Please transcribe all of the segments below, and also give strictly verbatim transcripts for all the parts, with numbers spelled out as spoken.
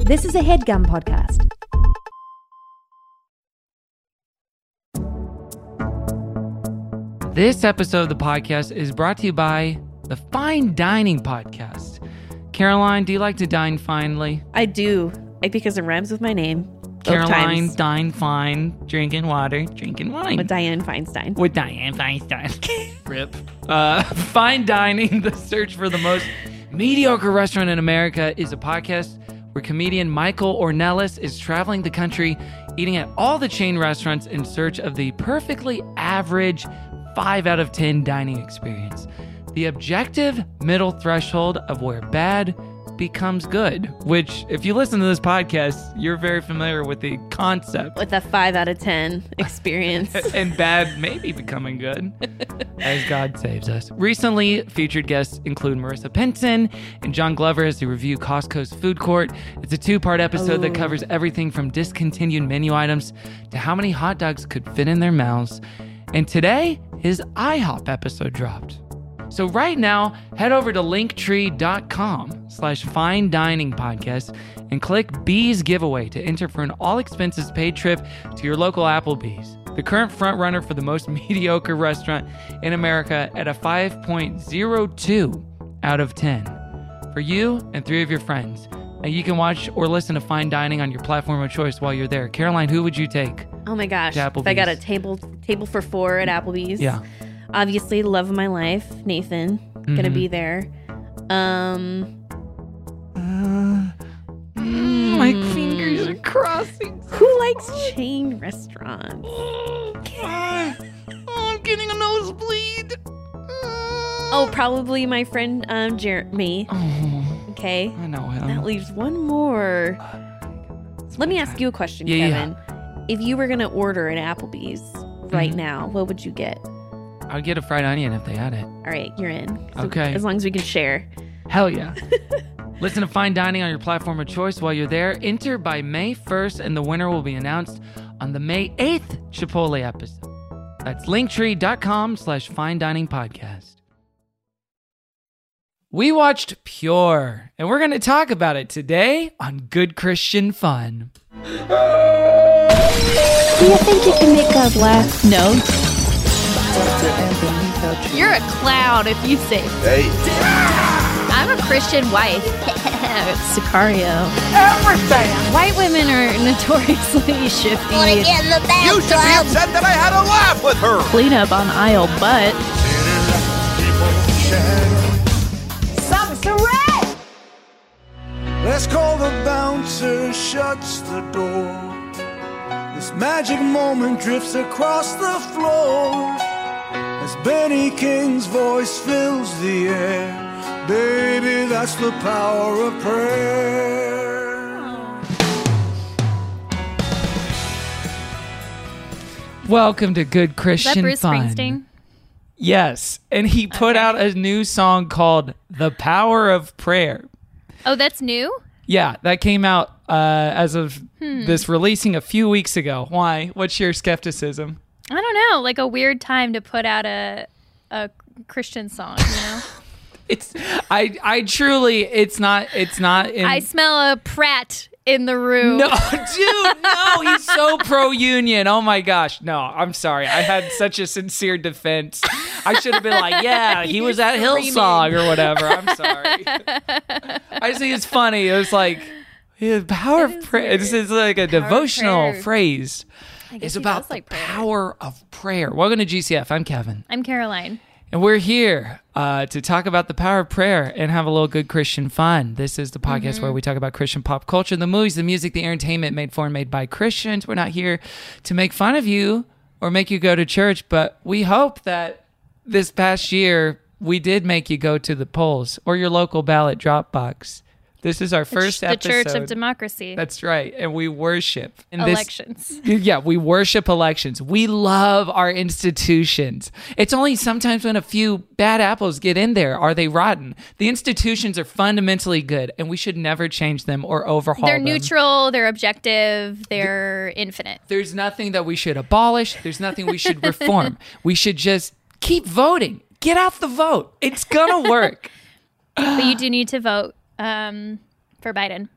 This is a HeadGum podcast. This episode of the podcast is brought to you by the Fine Dining Podcast. Caroline, do you like to dine finely? I do, because it rhymes with my name. Caroline, times. dine fine, drinking water, drinking wine. With Diane Feinstein. With Diane Feinstein. Rip. Uh, Fine Dining, the search for the most mediocre restaurant in America, is a podcast where comedian Michael Ornelas is traveling the country, eating at all the chain restaurants in search of the perfectly average five out of ten dining experience. The objective middle threshold of where bad becomes good, which, if you listen to this podcast, you're very familiar with the concept. With a five out of ten experience. And bad maybe becoming good, as God saves us. Recently, featured guests include Marissa Pinson and John Glover as they review Costco's food court. It's a two-part episode Ooh. that covers everything from discontinued menu items to how many hot dogs could fit in their mouths. And today, his IHOP episode dropped. So right now, head over to linktree.com slash fine dining podcast and click Bees giveaway to enter for an all expenses paid trip to your local Applebee's, the current front runner for the most mediocre restaurant in America at a five point oh two out of ten. For you and three of your friends. Now you can watch or listen to Fine Dining on your platform of choice while you're there. Caroline, who would you take? Oh my gosh. To If I got a table table for four at Applebee's. Yeah. Obviously, love of my life, Nathan, Mm-hmm. gonna be there. Um, Uh, mm, my fingers are crossing. who likes chain restaurants? Oh, I'm getting a nosebleed. Oh, probably my friend um Jeremy. Oh, Okay, I know him. that leaves one more. Let me ask you a question, Yeah, Kevin. If you were gonna order at Applebee's right Mhm. now, what would you get? I'd get a fried onion if they had it. All right, you're in. So Okay. As long as we can share. Hell yeah. Listen to Fine Dining on your platform of choice while you're there. Enter by May first, and the winner will be announced on the May eighth Chipotle episode. That's linktree.com slash fine dining podcast. We watched Pure, and we're going to talk about it today on Good Christian Fun. Do you think you can make God laugh? No. You're a clown if you say. Hey. I'm a Christian wife. Sicario. Everything. White women are notoriously shifty. Wanna get in the You should be bathtub? upset that I had a laugh with her. Clean up on aisle butt. Let's call the bouncer, shuts the door. This magic moment drifts across the floor as Benny King's voice fills the air. Baby, that's the power of prayer. Welcome to Good Christian Is that Bruce Fun. Springsteen? Yes, and he put Okay. out a new song called The Power of Prayer. Oh, that's new? Yeah, that came out uh, as of Hmm. this releasing a few weeks ago. Why? What's your skepticism? I don't know. Like a weird time to put out a a Christian song, you know? It's I I truly it's not it's not in I smell a Pratt in the room. No, dude, no, he's so pro union. Oh my gosh. No, I'm sorry. I had such a sincere defense. I should have been like, yeah, he was at Hillsong or whatever. I'm sorry. I just think it's funny. It was like the power of prayer. This is like a devotional prayer. phrase. I guess It's he about does like the prayer. power of prayer. Welcome to G C F. I'm Kevin. I'm Caroline. And we're here uh, to talk about the power of prayer and have a little good Christian fun. This is the podcast Mm-hmm. where we talk about Christian pop culture, the movies, the music, the entertainment made for and made by Christians. We're not here to make fun of you or make you go to church, but we hope that this past year we did make you go to the polls or your local ballot drop box. This is our first the episode. Church of Democracy. That's right. And we worship. And this- Elections. yeah, we worship elections. We love our institutions. It's only sometimes when a few bad apples get in there are they rotten. The institutions are fundamentally good, and we should never change them or overhaul They're them. neutral, they're objective, they're infinite. There's nothing that we should abolish. There's nothing we should reform. We should just keep voting. Get out the vote. It's gonna work. But you do need to vote um, for Biden.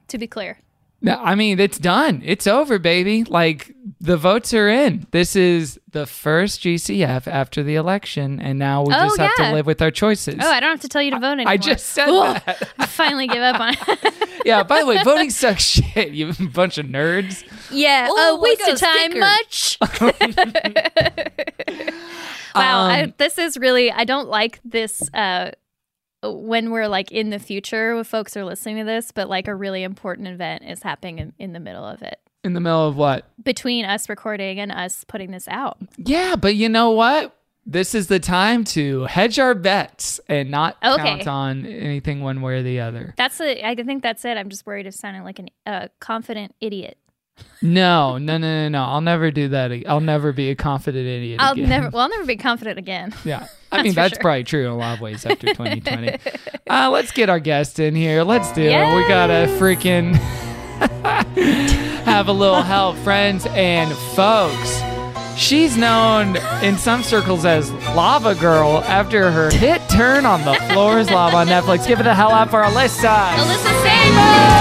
To be clear. No, I mean, it's done. It's over, baby. Like, the votes are in. This is the first G C F after the election, and now we Oh, just have yeah. to live with our choices. Oh, I don't have to tell you to vote anymore. I just said Ugh. that. I finally give up on it. Yeah, by the way, voting sucks shit, you bunch of nerds. Yeah. Ooh, Oh, waste I got of a time sticker. much? Wow. Um, I, this is really, I don't like this uh, when we're like in the future when folks are listening to this, but like a really important event is happening in, in the middle of it. In the middle of what? Between us recording and us putting this out. Yeah, but you know what? This is the time to hedge our bets and not Okay. count on anything one way or the other. That's a, I think that's it. I'm just worried of sounding like a uh, confident idiot. No, no, no, no, no. I'll never do that. ag- I'll never be a confident idiot I'll again. never, well, I'll never be confident again. Yeah. I That's mean, for that's sure. probably true in a lot of ways after twenty twenty. uh, let's get our guest in here. Let's do it. We Yes. gotta freaking have a little help, friends and folks. She's known in some circles as Lava Girl after her hit turn on The Floor is Lava on Netflix. Give it a hell up for Alyssa. Alyssa Sabo!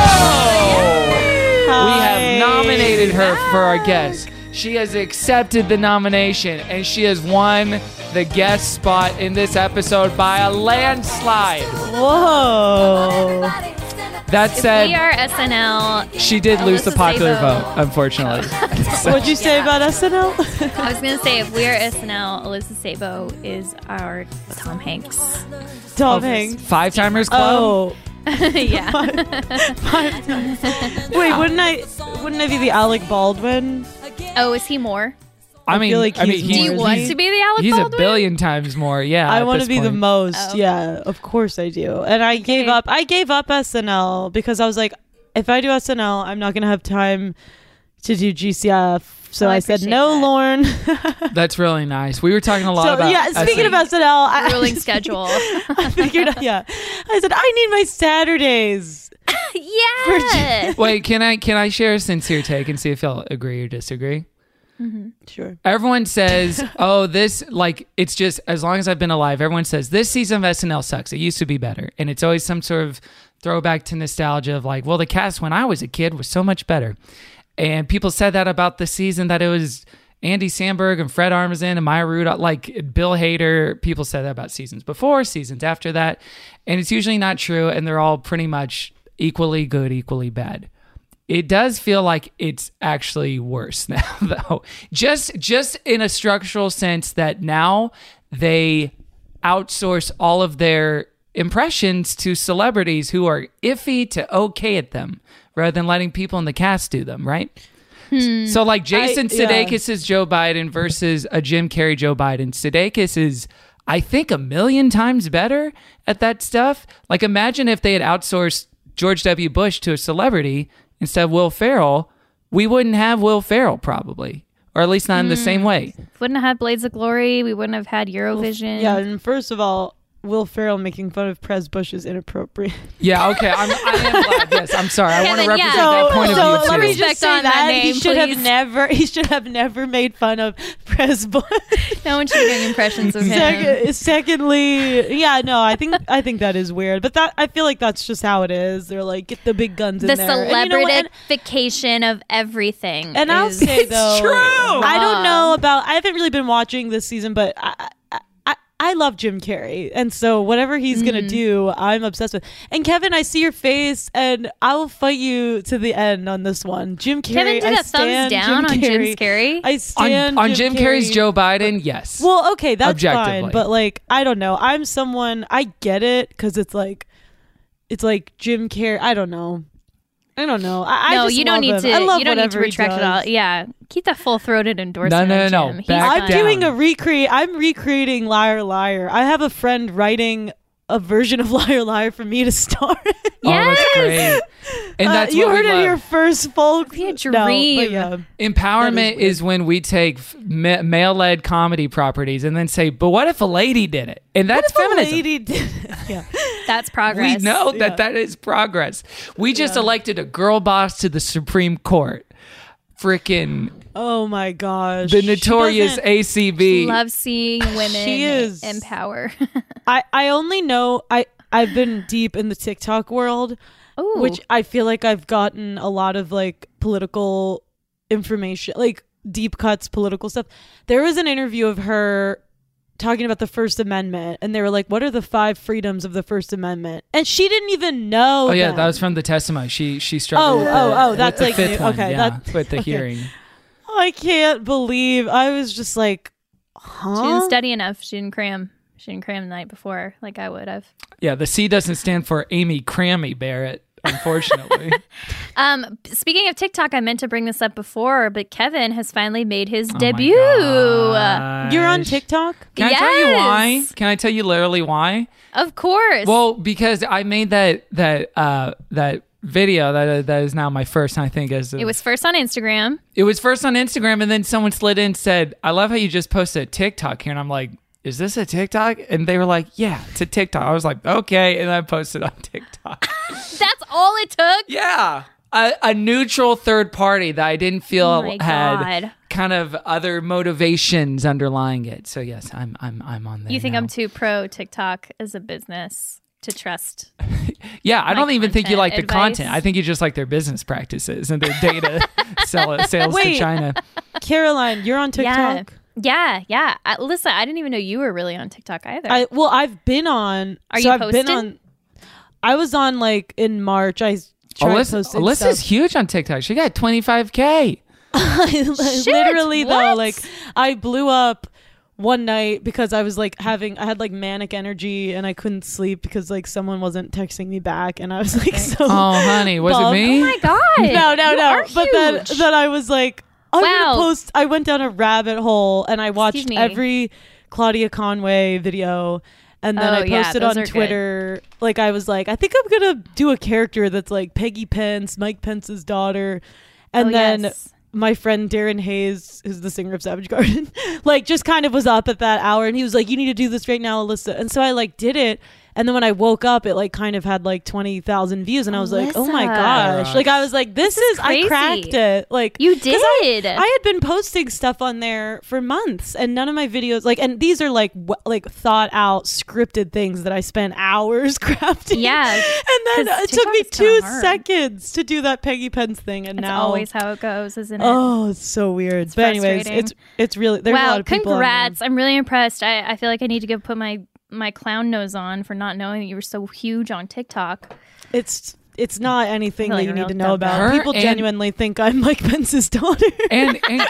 We have nominated her for our guest. She has accepted the nomination, and she has won the guest spot in this episode by a landslide. Whoa. That We said, are S N L. she did lose the Alyssa popular Sabo. vote, unfortunately. What'd you say about S N L? I was going to say, if we are S N L, Alyssa Sabo is our Tom Hanks. Tom Hanks. Five Timers Club. Oh. Yeah. Five times. Wait, wouldn't I wouldn't I be the Alec Baldwin? Oh, is he more? I mean, feel like I mean, he's he's, Do you more, want isn't he? to be the Alec he's a Baldwin? billion times more. Yeah, I at want to this be the point. most. Oh. Yeah, of course I do. And I gave up. I gave up S N L because I was like, if I do S N L, I'm not gonna have time to do G C F. So Oh, I I, said appreciate no, that. Lauren. That's really nice. We were talking a lot So about yeah, speaking of S S N L, I, Ruling schedule. I figured out. Yeah, I said I need my Saturdays. Yeah. Wait, can I can I share a sincere take and see if y'all agree or disagree? Sure. Everyone says, oh, this, like, it's just, as long as I've been alive, everyone says, this season of S N L sucks. It used to be better. And it's always some sort of throwback to nostalgia of like, well, the cast when I was a kid was so much better. And people said that about the season that it was Andy Samberg and Fred Armisen and Maya Rudolph, like Bill Hader. People said that about seasons before, seasons after that. And it's usually not true. And they're all pretty much equally good, equally bad. It does feel like it's actually worse now, though. Just just in a structural sense that now they outsource all of their impressions to celebrities who are iffy to okay at them rather than letting people in the cast do them, right? So like Jason I- yeah. Sudeikis is Joe Biden versus a Jim Carrey Joe Biden. Sudeikis is, I think, a million times better at that stuff. Like imagine if they had outsourced George W. Bush to a celebrity instead of Will Ferrell, we wouldn't have Will Ferrell probably, or at least not in the same way. Wouldn't have had Blades of Glory. We wouldn't have had Eurovision. Yeah, and first of all, Will Ferrell making fun of Prez Bush is inappropriate. Yeah, okay. I'm, I am glad. Yes, I'm sorry. I want to Kevin, represent yeah. that So, point of so view let too. me Respect just say on that that, name, he should please. have never. He should have never made fun of Prez Bush. No one should be doing impressions of him. Second, secondly, yeah, no, I think I think that is weird, but that I feel like that's just how it is. They're like, get the big guns The in there. And you know what? And- celebritification of everything. And I'll is say though, true. I don't wrong. know about. I haven't really been watching this season, but I, I, I, I love Jim Carrey, and so whatever he's gonna do, I'm obsessed with. And Kevin, I see your face, and I will fight you to the end on this one. Jim Carrey. Kevin did I a thumbs stand down Jim on Carrey. Jim's Carrey. I On, stand on Jim Carrey's Carrey. Joe Biden, yes. Well, okay, that's Objectively. fine, but like, I don't know. I'm someone I get it because it's like, it's like Jim Carrey. I don't know. I don't know. I, I no, just you don't love need him. to. I love You don't need to whatever he retract it all. does. Yeah, keep that full throated endorsement. No, no, on no, no. Jim. He's Back I'm fine. down. doing a recreate. I'm recreating Liar Liar. I have a friend writing a version of Liar Liar for me to star. in. Oh, that's great. And Uh, that's you what heard we it love. here first, folks. Be a No, dream. but yeah. Empowerment That is, is when we take f- ma- male-led comedy properties and then say, but what if a lady did it? And that's What if a feminism. lady did- yeah. That's progress. We know that Yeah. that is progress. We just elected a girl boss to the Supreme Court. Freaking Oh my gosh. the She notorious doesn't- A C B. Love seeing women She is- in power. I, I only know I I've been deep in the TikTok world, Ooh. which I feel like I've gotten a lot of like political information, like deep cuts political stuff. There was an interview of her talking about the First Amendment, and they were like, what are the five freedoms of the First Amendment? And she didn't even know. Oh yeah, them. that was from the testimony. She she struggled. Oh, with oh, the, oh, with that's the like- fifth one, okay, yeah, that- with the okay. hearing. I can't believe. I was just like, huh? She didn't study enough. She didn't cram. She didn't cram the night before like I would have. Yeah, the C doesn't stand for Amy Crammy Barrett, unfortunately. Um, speaking of TikTok, I meant to bring this up before, but Kevin has finally made his Oh my debut. gosh. You're on TikTok? Can I tell you why? Yes. Can I tell you literally why? Of course. Well, because I made that that uh, that video that that is now my first. I think as it was first on Instagram. it was first on Instagram, and then someone slid in and said, "I love how you just posted a TikTok here," and I'm like, "Is this a TikTok?" And they were like, "Yeah, it's a TikTok." I was like, "Okay," and I posted on TikTok. That's all it took. Yeah. A, a neutral third party that I didn't feel Oh my had God. kind of other motivations underlying it. So yes, I'm I'm I'm on there. You think now. I'm too pro TikTok as a business to trust? Yeah, I my don't even think you like content the content. advice? I think you just like their business practices and their data sell, sales Wait. to China. Caroline, you're on TikTok? Yeah, yeah, yeah. I, Alyssa, I didn't even know you were really on TikTok either. I well, I've been on. Are so you I've posting? been on. I was on like in March. I tried Alyssa, posting Alyssa's stuff. huge on TikTok. She got twenty-five K. Literally though, what? like I blew up one night because I was like having I had like manic energy and I couldn't sleep because like someone wasn't texting me back and I was like so Oh, honey, was bummed. it me? oh my god! no no You no are but then huge. then I was like I'm Wow. gonna post. I went down a rabbit hole and I watched Excuse me. every Claudia Conway video. And then Oh, I yeah, posted those on are good. Twitter, like I was like, I think I'm gonna do a character that's like Peggy Pence, Mike Pence's daughter, and Oh, then yes. my friend Darren Hayes, who's the singer of Savage Garden, like just kind of was up at that hour, and he was like, "You need to do this right now, Alyssa." And so I like did it, and then when I woke up, it like kind of had like twenty thousand views, and I was like, "Oh my Alyssa. gosh!" Like I was like, "This, is, I crazy. cracked it!" Like You 'cause I- did. I had been posting stuff on there for months, and none of my videos, like, and these are like w- like thought out, scripted things that I spent hours crafting. Yeah, and then 'cause it took me TikTok is kinda two hard. seconds to do that Peggy Pence thing, and That's now always how it goes, isn't it? oh, it's so weird. But anyways, frustrating. it's it's really there's a lot Wow, of people. on there. congrats. I'm really impressed. I, I feel like I need to go put my, my clown nose on for not knowing that you were so huge on TikTok. It's it's not anything I feel that like you a need real to know about. Her People and- genuinely think I'm Mike Pence's daughter, And, and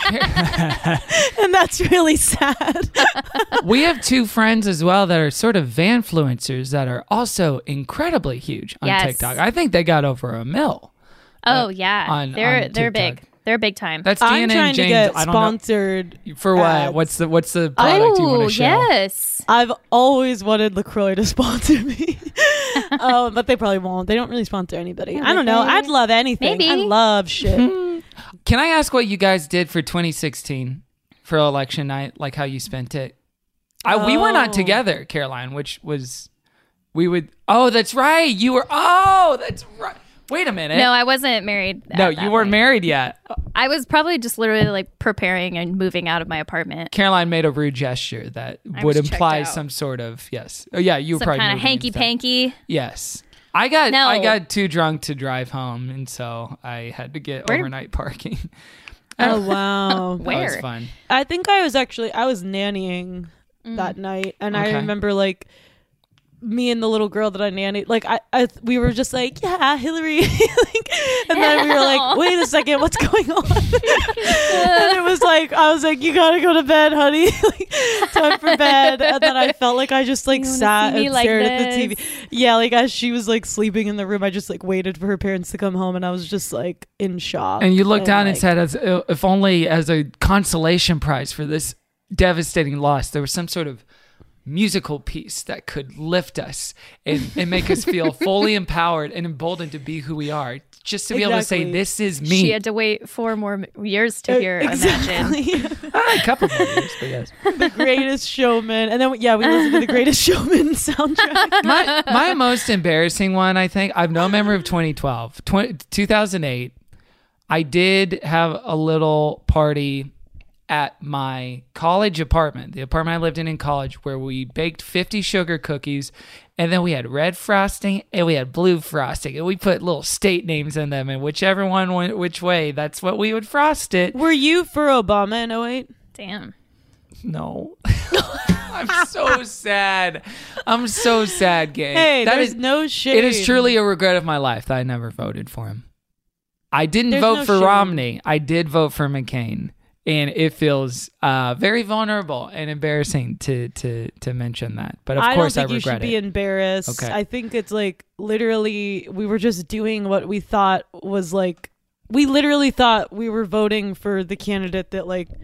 and that's really sad. we have two friends as well that are sort of vanfluencers that are also incredibly huge on Yes. TikTok. I think they got over a mil. Oh Uh, yeah, on- they're on they're TikTok. big. They're big time. That's I'm Deanna trying and to James. get I don't sponsored. know for what. ads. What's the what's the product you want oh to show? yes. I've always wanted LaCroix to sponsor me. Oh, but they probably won't. They don't really sponsor anybody. I don't know. I'd love anything. Maybe. I love shit. Can I ask what you guys did for twenty sixteen for election night? Like how you spent it? I, we were not Oh. together, Caroline, which was we would. Oh, that's right. You were. Oh, that's right. Wait a minute. No, I wasn't married. at no, that you weren't point. married yet. I was probably just literally like preparing and moving out of my apartment. Caroline made a rude gesture that I would was checked imply out. some sort of yes. Oh yeah, you were Some probably kind of moving and hanky stuff. panky. Yes, I got No. I got too drunk to drive home, and so I had to get Where- overnight parking. Oh wow. That was Where? fun. I think I was actually I was nannying that night, and I Okay. remember like me and the little girl that I nannied, like I, I we were just like, yeah, Hillary, like, and then we were like, wait a second, what's going on? And it was like I was like, you gotta go to bed, honey, like time for bed. And then I felt like I just like You wanna sat see me and like stared at the T V. this? Yeah, like as she was like sleeping in the room, I just like waited for her parents to come home, and I was just like in shock. And you looked down and like, said, as, if only as a consolation prize for this devastating loss, there was some sort of musical piece that could lift us and, and make us feel fully empowered and emboldened to be who we are. Just to be able to say, Exactly. this is me. She had to wait four more m- years to hear. Imagine. exactly. Ah, a couple more years, but yes. The Greatest Showman, and then yeah, we listened to the Greatest Showman soundtrack. my my most embarrassing one, I think, I've no memory of twenty twelve. twenty, two thousand eight, I did have a little party at my college apartment, the apartment I lived in in college, where we baked fifty sugar cookies, and then we had red frosting and we had blue frosting, and we put little state names in them, and whichever one went which way, that's what we would frost it. Were you for Obama in oh eight? Damn. No. I'm so sad. I'm so sad, gang. Hey, that there's is no shade. It is truly a regret of my life that I never voted for him. I didn't There's vote no for shame. Romney. I did vote for McCain, and it feels uh, very vulnerable and embarrassing to to to mention that. But of I course, don't think I you should regret be it. embarrassed. Okay. I think it's like literally we were just doing what we thought was like. We literally thought we were voting for the candidate that like.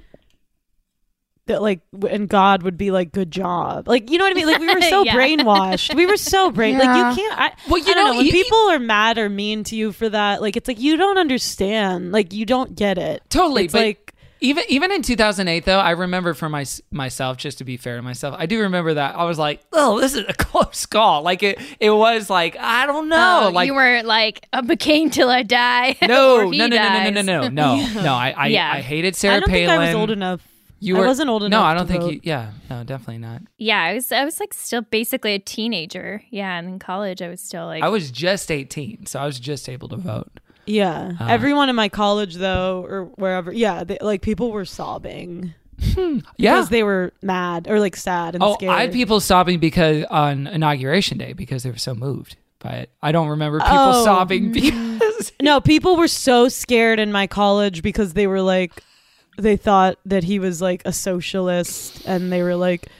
That like and God would be like, good job, like, you know what I mean, like we were so Yeah. brainwashed. We were so brain Yeah. like you can't I, Well, you I don't know, know when you- people are mad or mean to you for that, like it's like you don't understand, like you don't get it Totally, it's but like even even in two thousand eight, though, I remember for my, myself, just to be fair to myself, I do remember that I was like, oh, this is a close call. Like it, it was like, I don't know. Oh, like you weren't like a McCain till I die. no, or no, he no, no, no, dies. no, no, no, no, no. I, I, Yeah. I hated Sarah I don't Palin. think I was old enough. You I were, wasn't old No, enough I don't to think vote. you. Yeah, no, definitely not. Yeah, I was I was like still basically a teenager. Yeah, and in college I was still like I was just eighteen, so I was just able to vote. Yeah, Uh, everyone in my college though, or wherever, yeah, they, like people were sobbing Yeah. because they were mad or like sad and Oh, scared. I had people sobbing because on inauguration day because they were so moved by it. I don't remember people Oh. sobbing because No, people were so scared in my college because they were like, they thought that he was like a socialist, and they were like,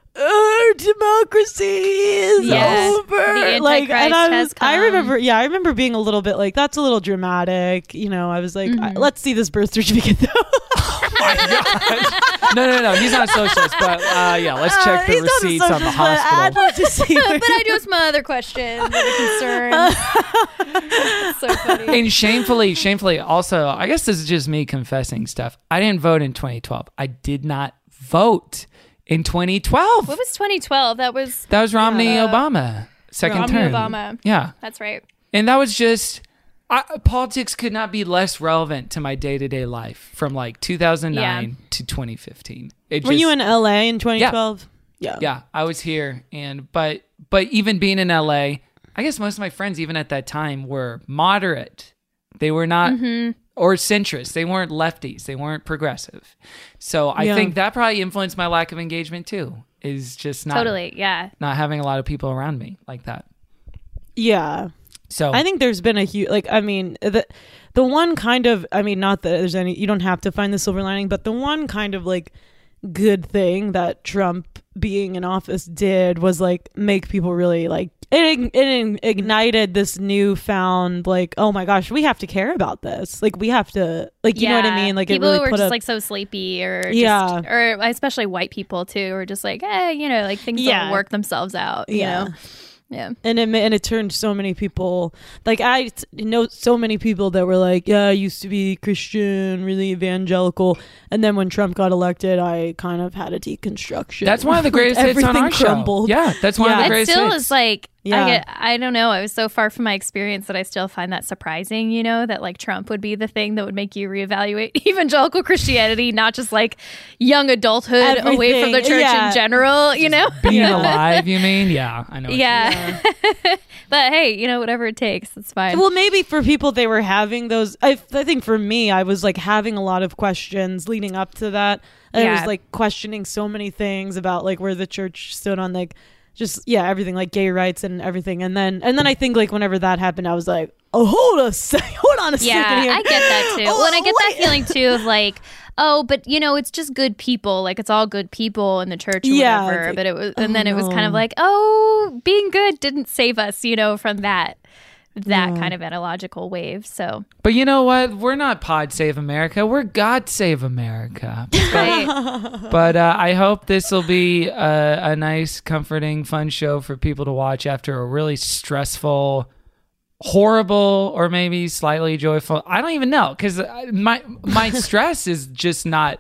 our democracy is Yes, over. the like, and Antichrist I, has was, I come. remember, yeah, I remember being a little bit like, that's a little dramatic. You know, I was like, Mm-hmm. I- let's see this birth certificate though. my God. No, no, no. He's not a socialist, but uh, yeah, let's check the He's not a receipts on the socialist, but I'd hospital. love to see where but I do have some other questions and concerns. It's so funny. And shamefully, shamefully, also, I guess this is just me confessing stuff. I didn't vote in twenty twelve. I did not vote in twenty twelve. What was twenty twelve? That was That was Romney Obama, second Romney term. Obama. Yeah. That's right. And that was just, I, politics could not be less relevant to my day to day life from like two thousand nine Yeah. to twenty fifteen. It Were just, you in L A in twenty twelve? Yeah. Yeah, I was here, and but but even being in L A, I guess most of my friends, even at that time, were moderate. They were not Mm-hmm. or centrist. They weren't lefties. They weren't progressive. So I Yeah. think that probably influenced my lack of engagement too. Is just not Totally. Yeah. not having a lot of people around me like that. Yeah. So I think there's been a huge, like, I mean, the the one kind of, I mean, not that there's any, you don't have to find the silver lining, but the one kind of like good thing that Trump being in office did was like make people really like, it, it ignited this newfound like, oh my gosh, we have to care about this. Like, we have to, like, you know what I mean? Like, people it really were put just a, like so sleepy, or just, Yeah. or especially white people too, or just like, eh, you know, like things Yeah. don't work themselves out. You Yeah. know? Yeah. and it ma- and it turned so many people, like I t- know so many people that were like, yeah, I used to be Christian, really evangelical, and then when Trump got elected, I kind of had a deconstruction. that's one of the greatest hits on Everything our crumbled. show. Yeah, that's one of Yeah. the It greatest still hits. is like, Yeah. I get, I don't know. I was so far from my experience that I still find that surprising, you know, that like Trump would be the thing that would make you reevaluate evangelical Christianity, not just like young adulthood away from the Everything. church Yeah. in general, you know? Being alive, you mean? Yeah, I know. what you mean. Yeah. But hey, you know, whatever it takes, it's fine. Well, maybe for people they were having those. I, I think for me, I was like having a lot of questions leading up to that. And I Yeah. was like questioning so many things about like where the church stood on like just yeah everything, like gay rights and everything. And then and then I think like whenever that happened, I was like, oh, hold a sec, hold on a Yeah, second here. I get that too. Oh, well, and I get that wait. feeling too of like, oh, but you know, it's just good people. Like it's all good people in the church or Yeah, whatever. it's like, but it was, and oh, then it was kind of no. like, oh, being good didn't save us, you know, from that that Yeah. kind of analogical wave. So But you know what? We're not Pod Save America. We're God Save America. right. But uh, I hope this will be a, a nice, comforting, fun show for people to watch after a really stressful, horrible, or maybe slightly joyful. I don't even know, because my my stress is just not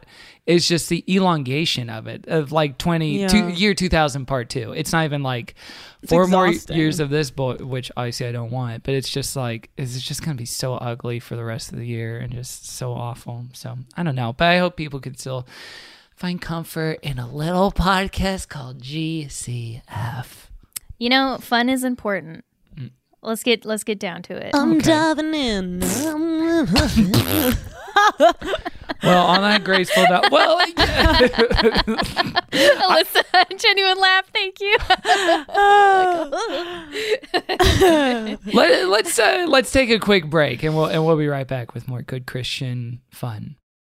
It's just the elongation of it, of like twenty, Yeah. two, year two thousand part two. It's not even like It's four more exhausting. years of this, boy, which obviously I don't want, but it's just like, it's just going to be so ugly for the rest of the year and just so awful. So I don't know, but I hope people can still find comfort in a little podcast called G C F. You know, fun is important. Let's get let's get down to it. I'm Okay. diving in. Well, on that graceful note, well, yeah. Alyssa, genuine laugh. Thank you. Let, let's uh, let's take a quick break, and we'll and we'll be right back with more good Christian fun.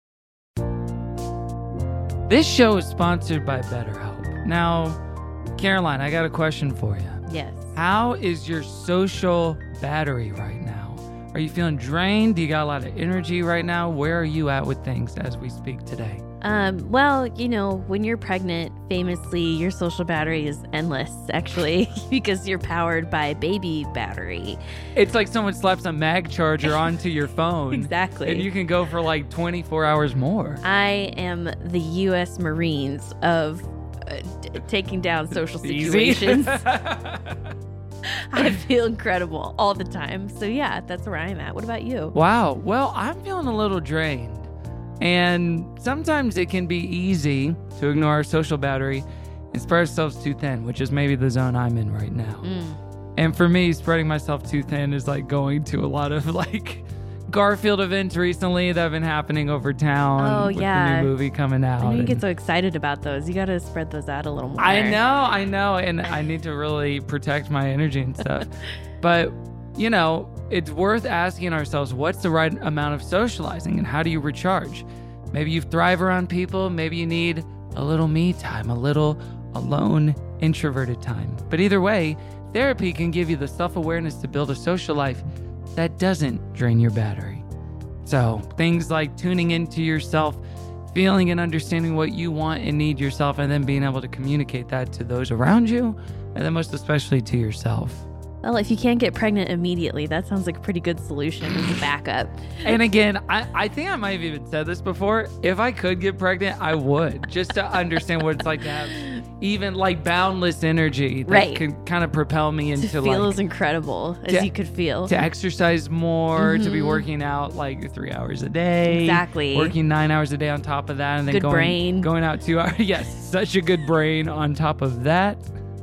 This show is sponsored by BetterHelp. Now, Caroline, I got a question for you. Yes. How is your social battery right now? Are you feeling drained? Do you got a lot of energy right now? Where are you at with things as we speak today? Um, well, you know, when you're pregnant, famously, your social battery is endless, actually, because you're powered by baby battery. It's like someone slaps a mag charger onto your phone. Exactly. And you can go for like twenty-four hours more. I am the U S Marines of uh, d- taking down social Easy. situations. I feel incredible all the time. So, yeah, that's where I'm at. What about you? Wow. Well, I'm feeling a little drained. And sometimes it can be easy to ignore our social battery and spread ourselves too thin, which is maybe the zone I'm in right now. Mm. And for me, spreading myself too thin is like going to a lot of like Garfield events recently that have been happening over town. Oh, with yeah. the new movie coming out. I know you and- get so excited about those. You got to spread those out a little more. I know, I know, and I need to really protect my energy and stuff. But, you know, it's worth asking ourselves, what's the right amount of socializing and how do you recharge? Maybe you thrive around people, maybe you need a little me time, a little alone, introverted time. But either way, therapy can give you the self-awareness to build a social life that doesn't drain your battery. So, things like tuning into yourself, feeling and understanding what you want and need yourself, and then being able to communicate that to those around you, and then most especially to yourself. Well, if you can't get pregnant immediately, that sounds like a pretty good solution as a backup. And again, I, I think I might have even said this before. If I could get pregnant, I would, just to understand what it's like to have even like boundless energy that Right. can kind of propel me into To feel like as incredible as to- you could feel. to exercise more, to be Mhm. working out like three hours a day. Exactly. Working nine hours a day on top of that, and then Good going, brain. going out two hours. Yes, such a good brain on top of that.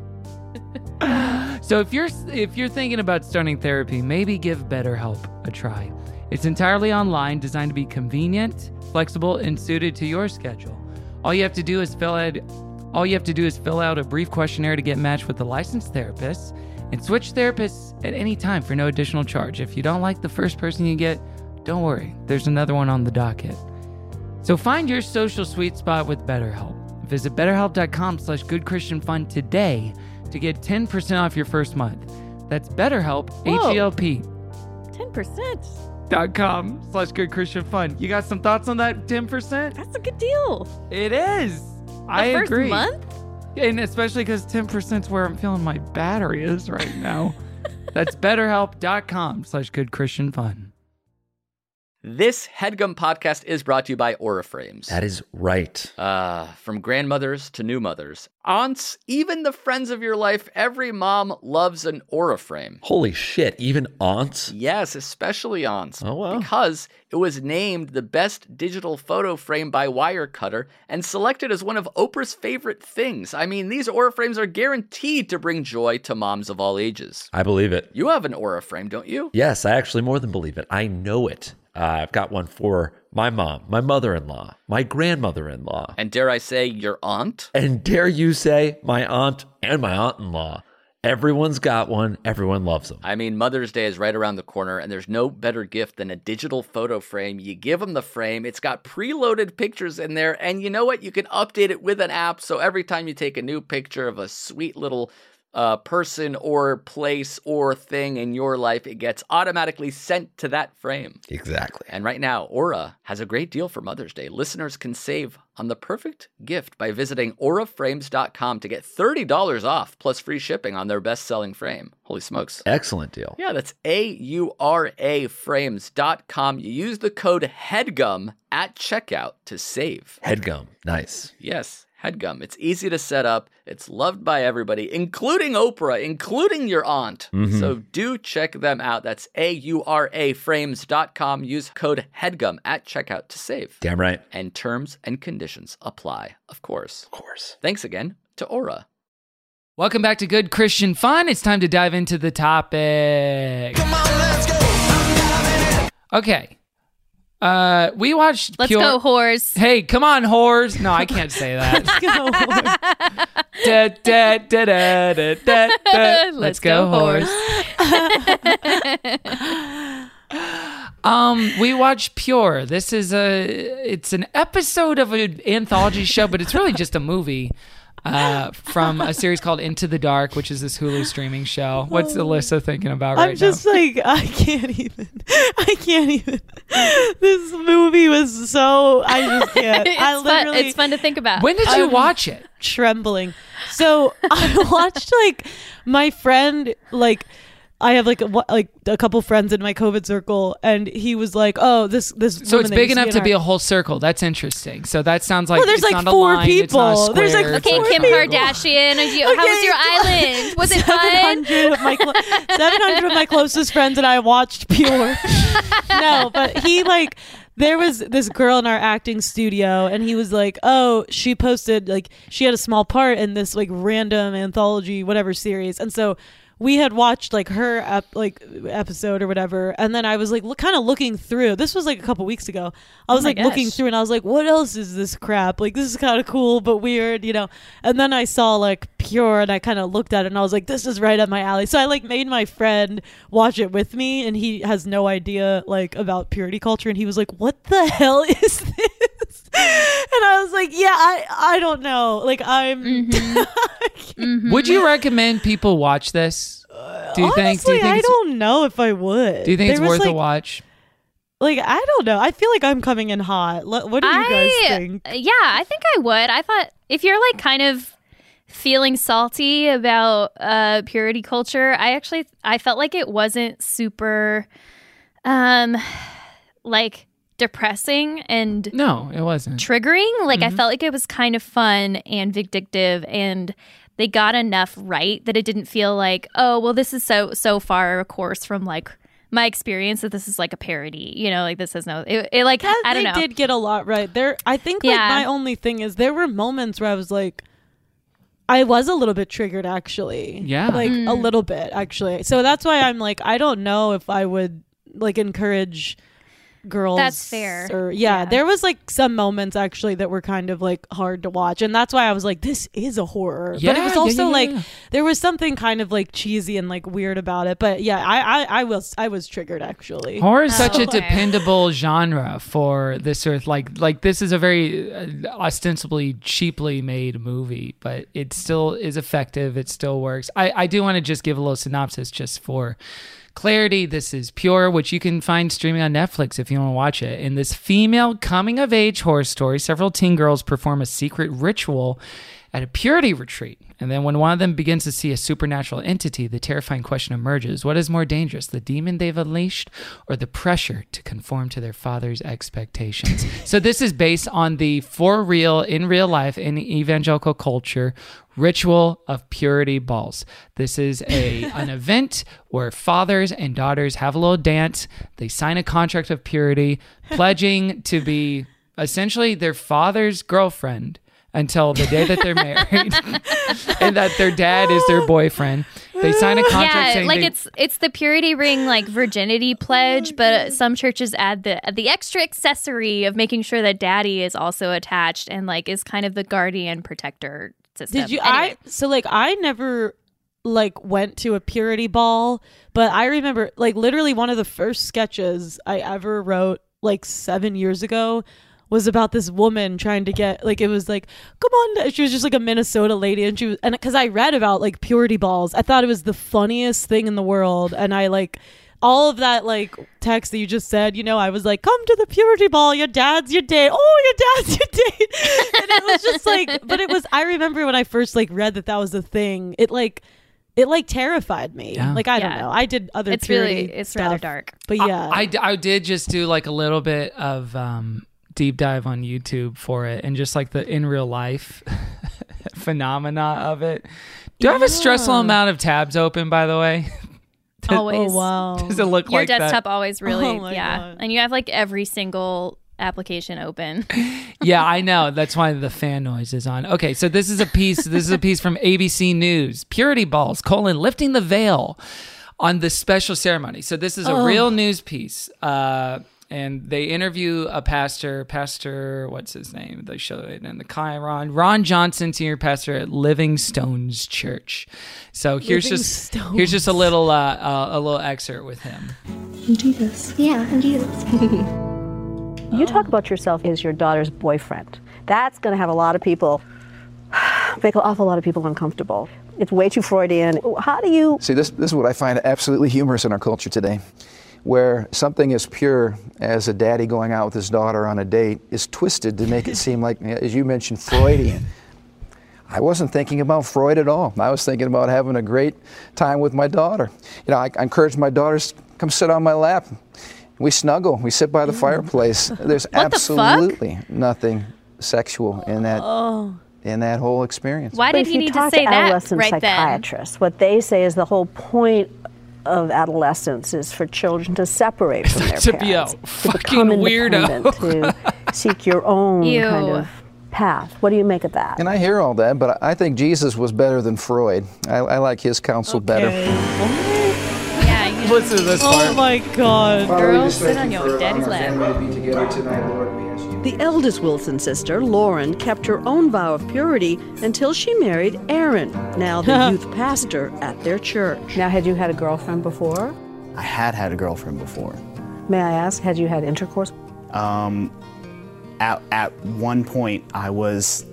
So if you're if you're thinking about starting therapy, maybe give BetterHelp a try. It's entirely online, designed to be convenient, flexible, and suited to your schedule. All you have to do is fill out all you have to do is fill out a brief questionnaire to get matched with a licensed therapist, and switch therapists at any time for no additional charge. If you don't like the first person you get, don't worry, there's another one on the docket. So find your social sweet spot with BetterHelp. Visit betterhelp.com slash goodchristianfun today to get ten percent off your first month. That's BetterHelp, Whoa. H-E-L-P ten percent. dot com slash goodchristianfun. You got some thoughts on that ten percent? That's a good deal. It is. The I first agree. month? And especially because ten percent is where I'm feeling my battery is right now. That's betterhelp.com slash goodchristianfun. This HeadGum podcast is brought to you by Auraframes. That is right. Uh, from grandmothers to new mothers, aunts, even the friends of your life, every mom loves an Auraframe. Holy shit, even aunts? Yes, especially aunts. Oh, wow. Because it was named the best digital photo frame by Wirecutter and selected as one of Oprah's favorite things. I mean, these Auraframes are guaranteed to bring joy to moms of all ages. I believe it. You have an Auraframe, don't you? Yes, I actually more than believe it. I know it. Uh, I've got one for my mom, my mother-in-law, my grandmother-in-law, And dare I say, your aunt? and dare you say, my aunt and my aunt-in-law. Everyone's got one. Everyone loves them. I mean, Mother's Day is right around the corner, and there's no better gift than a digital photo frame. You give them the frame, it's got preloaded pictures in there, and you know what? You can update it with an app, so every time you take a new picture of a sweet little uh, person or place or thing in your life, it gets automatically sent to that frame. Exactly. And right now, Aura has a great deal for Mother's Day. Listeners can save on the perfect gift by visiting aura frames dot com to get thirty dollars off plus free shipping on their best-selling frame. Holy smokes. Excellent deal. Yeah, that's A U R A frames dot com. You use the code HEADGUM at checkout to save. Headgum. Nice. Yes, HEADGUM. It's easy to set up. It's loved by everybody, including Oprah, including your aunt. Mm-hmm. So do check them out. That's A U R A frames dot com. Use code HEADGUM at checkout to save. Damn right. And terms and conditions apply, of course. Of course. Thanks again to Aura. Welcome back to Good Christian Fun. It's time to dive into the topic. Come on, let's go. Okay. Uh, we watched Let's Pure... go, whores. Hey, come on, whores. No, I can't say that. da, da, da, da, da, da, da. Let's, Let's go, go, whores. um, we watched Pure. This is a, it's an episode of an anthology show, but it's really just a movie. Uh, from a series called Into the Dark, which is this Hulu streaming show. What's Alyssa thinking about right I'm just now? like, I can't even. I can't even. This movie was so. I just can't. It's, I fun, literally it's fun to think about. When did you I'm- watch it? trembling. So I watched like my friend like. I have like a, like a couple friends in my COVID circle, and he was like, "Oh, this this." So it's woman that big used enough in to our- be a whole circle. That's interesting. So that sounds like Well, there's it's like not four a line, it's not a people. There's, like, square, it's Okay, a Kim circle. Kardashian. Are you, how was your island? Was it seven fun? hundred of my clo- seven hundred of my closest friends and I watched Pure. No, but he like there was this girl in our acting studio, and he was like, "Oh, she posted like she had a small part in this like random anthology whatever series," and so. We had watched like her ep- like episode or whatever, and then I was like look, kind of looking through. This was like a couple weeks ago. I was my like looking gosh. through, and I was like, "What else is this crap? Like this is kind of cool but weird, you know." And then I saw like Pure, and I kind of looked at it, and I was like, "This is right up my alley." So I like made my friend watch it with me, and he has no idea like about purity culture, and he was like, "What the hell is this?" And I was like, "Yeah, I I don't know. Like I'm." Mm-hmm. Would you recommend people watch this? Do you think? Do Honestly, you think? I It's, don't know if I would. do you think There it's was, worth like, a watch? Like I don't know. I feel like I'm coming in hot. L- What do you guys I, think? Yeah, I think I would. I thought if you're like kind of feeling salty about uh, purity culture, I actually I felt like it wasn't super, um, like depressing and No, it wasn't. triggering. Like Mm-hmm. I felt like it was kind of fun and vindictive, and they got enough right that it didn't feel like, oh, well, this is so so far a course from like my experience that this is like a parody. You know, like this is no, it, it like That- I don't they know. did get a lot right. There, I think like Yeah. my only thing is there were moments where I was like, I was a little bit triggered actually. Yeah. like Mm. a little bit actually. So that's why I'm like, I don't know if I would like encourage girls. That's fair. Or yeah, Yeah. there was like some moments actually that were kind of like hard to watch, and that's why I was like, this is a horror. Yeah, but it was yeah, also yeah, like yeah. there was something kind of like cheesy and like weird about it. But yeah, I I, I was I was triggered actually. Horror is such a Okay. dependable genre for this sort of like like this is a very uh, ostensibly cheaply made movie, but it still is effective. It still works. I I do want to just give a little synopsis just for clarity. This is Pure, which you can find streaming on Netflix if you want to watch it. In this female coming of age horror story, several teen girls perform a secret ritual at a purity retreat. And then when one of them begins to see a supernatural entity, the terrifying question emerges: what is more dangerous, the demon they've unleashed or the pressure to conform to their father's expectations? So this is based on the for real, in real life, in evangelical culture, ritual of purity balls. This is a an event where fathers and daughters have a little dance. They sign a contract of purity, pledging to be essentially their father's girlfriend until the day that they're married, and that their dad is their boyfriend. They sign a contract Yeah, saying like they, it's it's the purity ring like virginity pledge, but some churches add the the extra accessory of making sure that daddy is also attached and like is kind of the guardian protector system. Did you? Anyway. I so like I never like went to a purity ball, but I remember like literally one of the first sketches I ever wrote like seven years ago was about this woman trying to get, like, it was like, come on. She was just like a Minnesota lady. And she was, and because I read about like purity balls, I thought it was the funniest thing in the world. And I like all of that like text that you just said, you know, I was like, come to the purity ball. Your dad's your date. Oh, your dad's your date. And it was just like, but it was, I remember when I first like read that that was the thing, it like, it like terrified me. Yeah. Like, I Yeah. don't know. I did other It's purity really, it's stuff, rather dark. But yeah. I, I, I did just do like a little bit of um, deep dive on YouTube for it and just like the in real life phenomena of it. Do I have a stressful Yeah. amount of tabs open, by the way? Always. Oh, wow. Does it look Your like desktop that? always really, Oh my yeah. God. And you have like every single application open. Yeah, I know. That's why the fan noise is on. Okay, so this is a piece. This is a piece from A B C News. Purity balls: colon lifting the veil on the special ceremony. So this is a Oh. real news piece, uh, and they interview a pastor. Pastor, what's his name? They show it in the Chiron. Ron Johnson, senior pastor at Living Stones Church. So here's Living just Stones. here's just a little uh, uh, a little excerpt with him. Jesus. Yeah, and Jesus. You talk about yourself as your daughter's boyfriend. That's going to have a lot of people, make an awful lot of people uncomfortable. It's way too Freudian. How do you... See, this, this is what I find absolutely humorous in our culture today, where something as pure as a daddy going out with his daughter on a date is twisted to make it seem like, as you mentioned, Freudian. I wasn't thinking about Freud at all. I was thinking about having a great time with my daughter. You know, I, I encourage my daughters to come sit on my lap. We snuggle. We sit by the fireplace. There's What the absolutely nothing sexual in that Oh. in that whole experience. Why But did if he you need to talk say that adolescent right then? psychiatrists, what they say is the whole point of adolescence is for children to separate from their To be a parents, to fucking become weirdo. independent, to seek your own Ew. kind of path. What do you make of that? And I hear all that, but I think Jesus was better than Freud. I, I like his counsel better. Yeah, you know, Listen to this Oh part. my God. girls sit on your daddy's lap. The eldest Wilson sister, Lauren, kept her own vow of purity until she married Aaron, now the youth pastor at their church. Now, had you had a girlfriend before? I had had a girlfriend before. May I ask, had you had intercourse? Um, at, at one point, I was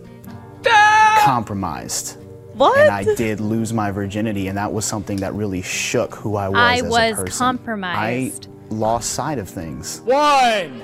compromised. What? And I did lose my virginity, and that was something that really shook who I was I as a was person. compromised. I lost sight of things. One,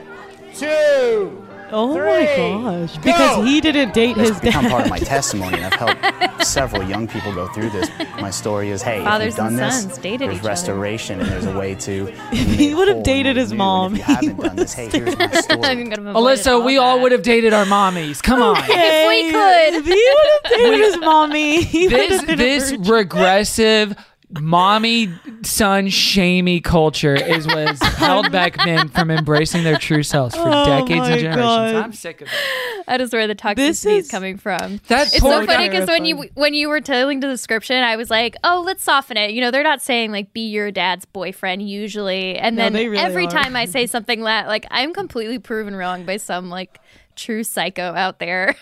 two, Oh Three, my gosh. Because he didn't date That's his become dad. part of my testimony, and I've helped several young people go through this. My story is, hey, Fathers if you've done and this, sons dated there's each other. restoration, and there's a way to. If he would have dated his mom, If you he haven't would done this, hey, here's my story. I'm gonna avoid Alyssa, we that. all would have dated our mommies. Come on. If we could. If he would have dated his mommy, he would this have been a this virgin. regressive mommy son shamey culture is what has held back men from embracing their true selves for Oh decades my and generations. God. I'm sick of it. That is where the toxicity This is is- coming from. That It's poor so funny guy. because when you when you were telling the description, I was like, "Oh, let's soften it." You know, they're not saying like "be your dad's boyfriend" usually, and No, then they really every are. time I say something that like I'm completely proven wrong by some like true psycho out there.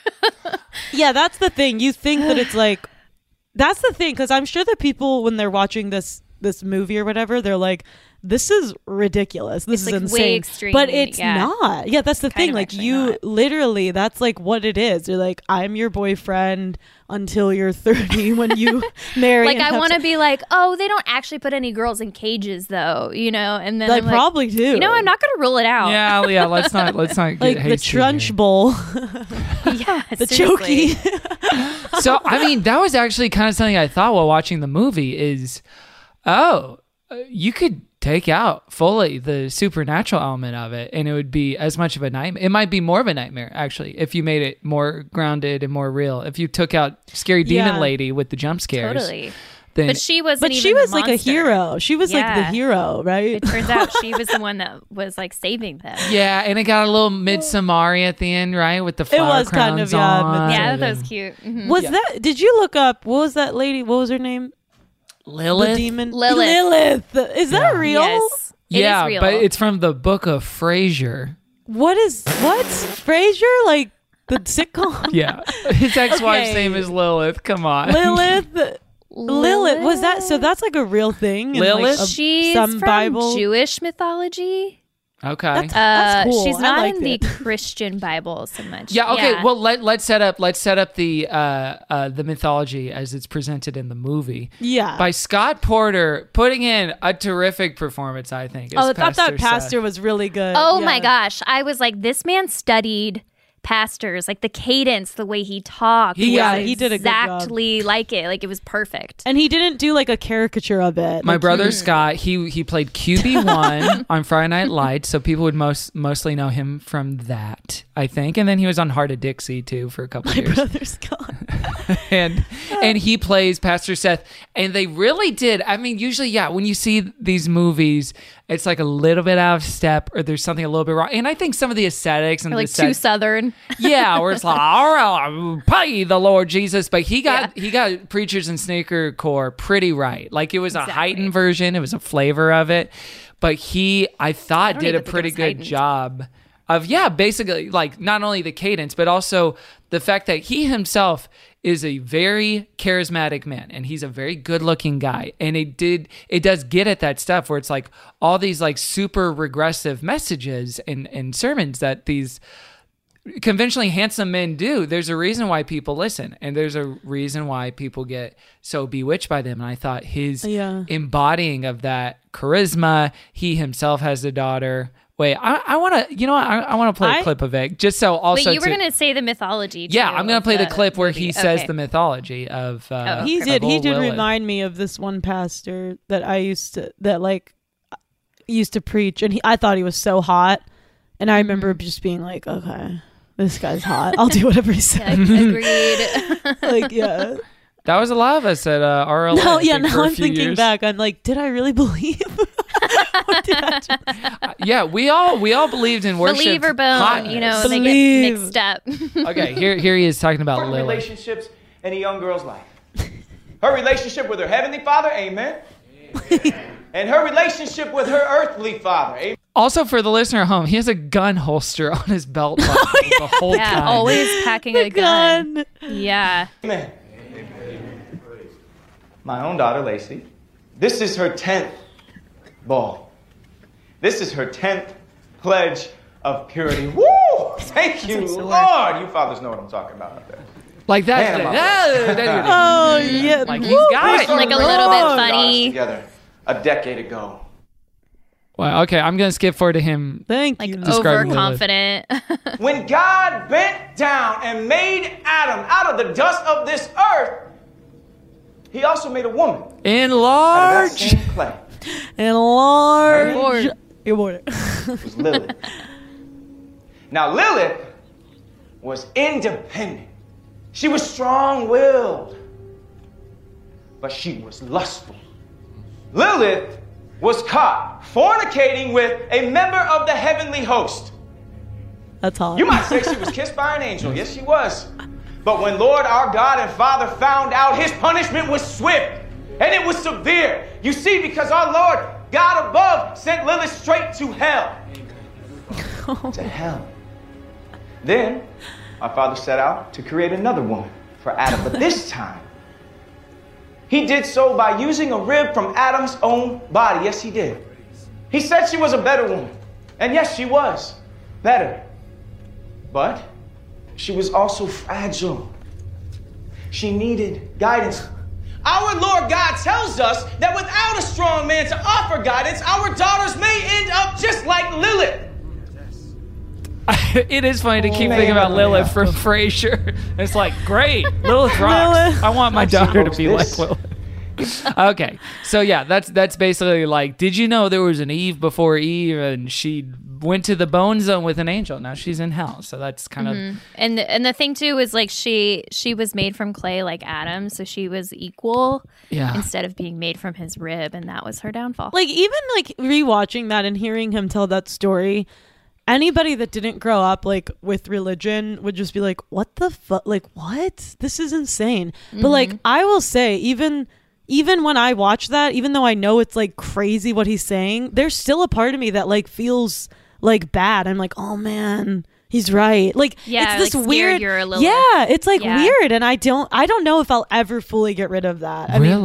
Yeah, that's the thing. You think that it's like, that's the thing, because I'm sure that people, when they're watching this this movie or whatever, they're like, this is ridiculous. This It's, is like, insane. way extreme, but it's yeah. not. Yeah, that's the Kind thing. of Like actually you not. literally, that's like what it is. You're like, I'm your boyfriend until you're thirty when you marry. Like and I have want to se- be like, "Oh, they don't actually put any girls in cages, though," you know. And then They I'm like, probably do. You know, I'm not gonna rule it out. Yeah, yeah. Let's not. Let's not get like the hasty Trunch here. Bowl, yeah, the seriously. Chokey. So I mean, that was actually kind of something I thought while watching the movie. Is oh, uh, you could take out fully the supernatural element of it, and it would be as much of a nightmare. It might be more of a nightmare actually if you made it more grounded and more real. If you took out scary demon Yeah. lady with the jump scares, Totally. then But she wasn't. But even she the was like a monster. hero. She was like the Yeah. hero, right? It turns out she was the one that was like saving them. yeah, and it got a little Midsommar at the end, right, with the flower was kind of, crowns yeah, on. Yeah, that and was cute. Mhm. Was that? Did you look up? What was that lady? What was her name? Lilith. The demon Lilith. Lilith. Is that Yeah. real? Yes, it yeah, is real. but it's from the book of Frasier. What is what? Frasier, like the sitcom? Yeah, his ex-wife's Okay. name is Lilith. Come on, Lilith. Lilith. Was that? So that's like a real thing. in, like, Lilith? a- She's some from Bible. Jewish mythology. Okay. That's, Uh, that's cool. She's I not liked in the it. Christian Bible so much. Yeah. Okay. Well, let let's set up let's set up the uh, uh, the mythology as it's presented in the movie. Yeah. By Scott Porter putting in a terrific performance, I think. Oh, as I thought that Pastor pastor Seth. was really good. Oh Yeah. my gosh. I was like, this man studied pastors, like the cadence, the way he talked. He- was yeah, he did a good job. exactly like it. Like it was perfect. And he didn't do like a caricature of it. My Like, brother he- Scott, he he played Q B one on Friday Night Lights, so people would most mostly know him from that, I think. And then he was on Heart of Dixie too for a couple My years. brother Scott. and and he plays Pastor Seth, and they really did. I mean, usually, yeah, when you see these movies, it's like a little bit out of step, or there's something a little bit wrong. And I think some of the aesthetics and Or like the too set- Southern. yeah, where it's like, all right, pay the Lord Jesus. But he got he got Preachers and Sneaker Core pretty right. Like it was a heightened version, it was a flavor of it. But he, I thought, don't did even a think it pretty was good heightened. job of yeah, basically like not only the cadence, but also the fact that he himself is a very charismatic man, and he's a very good-looking guy. And it did it does get at that stuff where it's like all these like super regressive messages and and sermons that these conventionally handsome men do. There's a reason why people listen, and there's a reason why people get so bewitched by them. And I thought his Yeah. embodying of that charisma, he himself has a daughter. Wait, I, I want to, you know what? I, I want to play a I- clip of it just so also. Wait, you were to- going to say the mythology. yeah, too, I'm going of to play the clip where he movie. says Okay. the mythology of. Uh, Oh, He of did. He old did Lilith. remind me of this one pastor that I used to that like used to preach, and he, I thought he was so hot, and I remember just being like, okay, this guy's hot. I'll do whatever he says. Agreed. Like, yeah. That was a lot of us at uh, R L A. No, I yeah. think, for Now a I'm few thinking years. back. I'm like, did I really believe? What did I just- Uh, yeah, we all we all believed in worship. Believe or bone, hotness. you know, Believe. they get mixed up. Okay, here here he is talking about Important Lilith. relationships in a young girl's life. Her relationship with her heavenly father, amen. And her relationship with her earthly father, amen. Also, for the listener at home, he has a gun holster on his belt buckle the whole Yeah, time. always packing a gun. Gun. Yeah. Amen. My own daughter, Lacey. This is her tenth ball. This is her tenth pledge of purity. Woo! Thank you, Lord. You fathers know what I'm talking about out there. Like that. Man, I'm that- that- Oh yeah. Like he's Woo! got it. Like a little bit funny. Together a decade ago. Well, okay, I'm gonna skip forward to him. Thank Like you. Describing overconfident. When God bent down and made Adam out of the dust of this earth, he also made a woman out of that Enlarge. same clay. Enlarge Lord. your border. It was Lilith. Now, Lilith was independent. She was strong-willed, but she was lustful. Lilith was caught fornicating with a member of the heavenly host. That's hot. You might say she was kissed by an angel. Yes, she was. But when Lord our God and Father found out, his punishment was swift and it was severe. You see, because our Lord God above sent Lilith straight to hell. To hell. Then our Father set out to create another woman for Adam. But this time, he did so by using a rib from Adam's own body. Yes, he did. He said she was a better woman. And yes, she was better. But she was also fragile. She needed guidance. Our Lord God tells us that without a strong man to offer guidance, our daughters may end up just like Lilith. It is funny to keep man. thinking about Lilith from Frasier. It's like, great, Lilith rocks. Lilith. I want my She daughter to knows be this. like Lilith. Okay, so yeah, that's that's basically like, did you know there was an Eve before Eve, and she went to the bone zone with an angel? Now she's in hell. So that's kind Mhm. of And the, and the thing too is like she she was made from clay like Adam, so she was equal Yeah. instead of being made from his rib, and that was her downfall. Like even like rewatching that and hearing him tell that story, anybody that didn't grow up like with religion would just be like, what the fuck? Like, what? This is insane. But like, I will say, even even when I watch that, even though I know it's like crazy what he's saying, there's still a part of me that like feels like bad. I'm like, oh man, he's right. Like, Yeah, it's this like, scared weird. you're a Lilith. Yeah, it's like Yeah. weird, and I don't, I don't know if I'll ever fully get rid of that. I really. mean,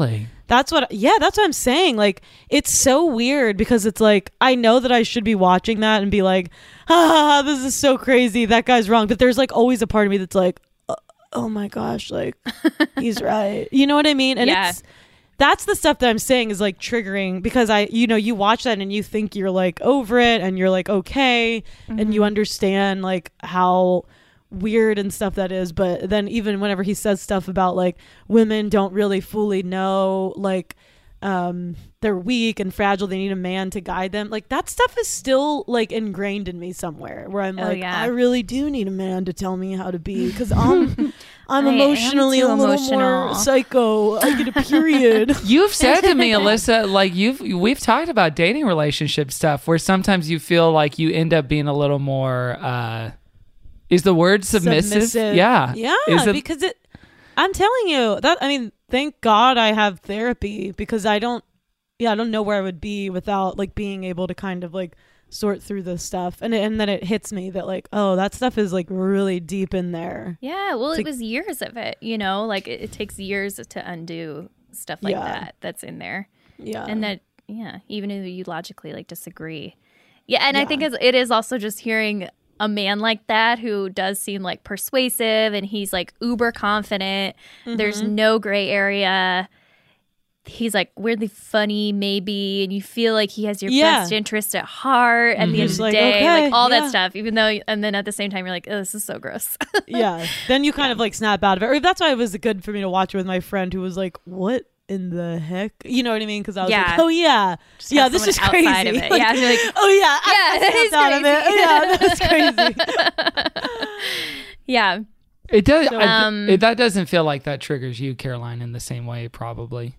That's what, yeah, that's what I'm saying. Like, it's so weird because it's like, I know that I should be watching that and be like, ah, this is so crazy. That guy's wrong. But there's like always a part of me that's like, oh, oh my gosh, like, he's right. You know what I mean? And Yeah. it's, that's the stuff that I'm saying is like triggering because I, you know, you watch that and you think you're like over it and you're like, okay. Mm-hmm. And you understand like how weird and stuff that is, but then even whenever he says stuff about like women don't really fully know, like um they're weak and fragile, they need a man to guide them, like that stuff is still like ingrained in me somewhere where I'm Oh, like, yeah. I really do need a man to tell me how to be because I'm I'm I am emotionally too a little emotional. more psycho. I get a period. You've said to me, Alyssa, like you've we've talked about dating relationship stuff where sometimes you feel like you end up being a little more uh is the word submissive? Submissive. Yeah. Yeah, Is it- because it I'm telling you that, I mean, thank God I have therapy because I don't yeah, I don't know where I would be without like being able to kind of like sort through this stuff. And it, and then it hits me that like, oh, that stuff is like really deep in there. Yeah, well, It's it like- was years of it, you know, like it, it takes years to undo stuff like Yeah. that that's in there. Yeah. And that, yeah, even if you logically like disagree. Yeah, and I Yeah. think it's, it is also just hearing a man like that who does seem like persuasive and he's like uber confident. There's Mhm. no gray area. He's like weirdly funny, maybe, and you feel like he has your Yeah. best interest at heart at the end of Just the like, day, okay, like all yeah. that stuff. Even though, and then at the same time, you're like, oh, this is so gross. Yeah. Then you kind of like snap out of it. Or that's why it was good for me to watch it with my friend who was like, what in the heck? You know what I mean? Because I was Yeah. like, oh yeah. Just yeah, have this is someone crazy. outside of it. Like, Yeah, you're like, oh yeah. I- yeah, I that is snapped out of it. crazy. Yeah, that's crazy. yeah. It does. So- I- Um, it, that doesn't feel like that triggers you, Caroline, in the same way, probably.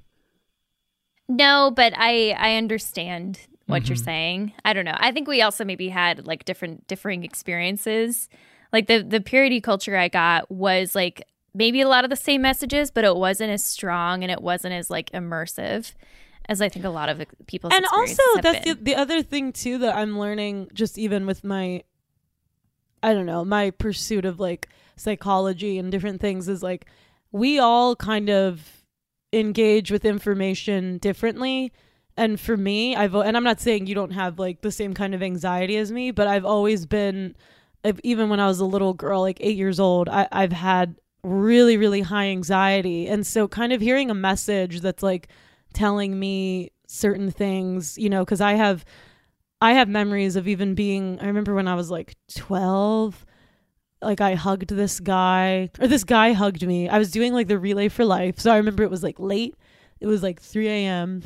No, but I I understand what you're Mhm. saying. I don't know. I think we also maybe had like different differing experiences. Like the the purity culture I got was like maybe a lot of the same messages, but it wasn't as strong and it wasn't as like immersive as I think a lot of people's And also experiences have that's the, been. the other thing too that I'm learning just even with my I don't know, my pursuit of like psychology and different things is like we all kind of engage with information differently. And for me, I've and I'm not saying you don't have like the same kind of anxiety as me, but I've always been I've, even when I was a little girl, like eight years old, I, I've had really, really high anxiety. And so kind of hearing a message that's like telling me certain things, you know, because I have I have memories of even being I remember when I was like twelve, like I hugged this guy or this guy hugged me. I was doing like the Relay for Life. So I remember it was like late. It was like three a.m.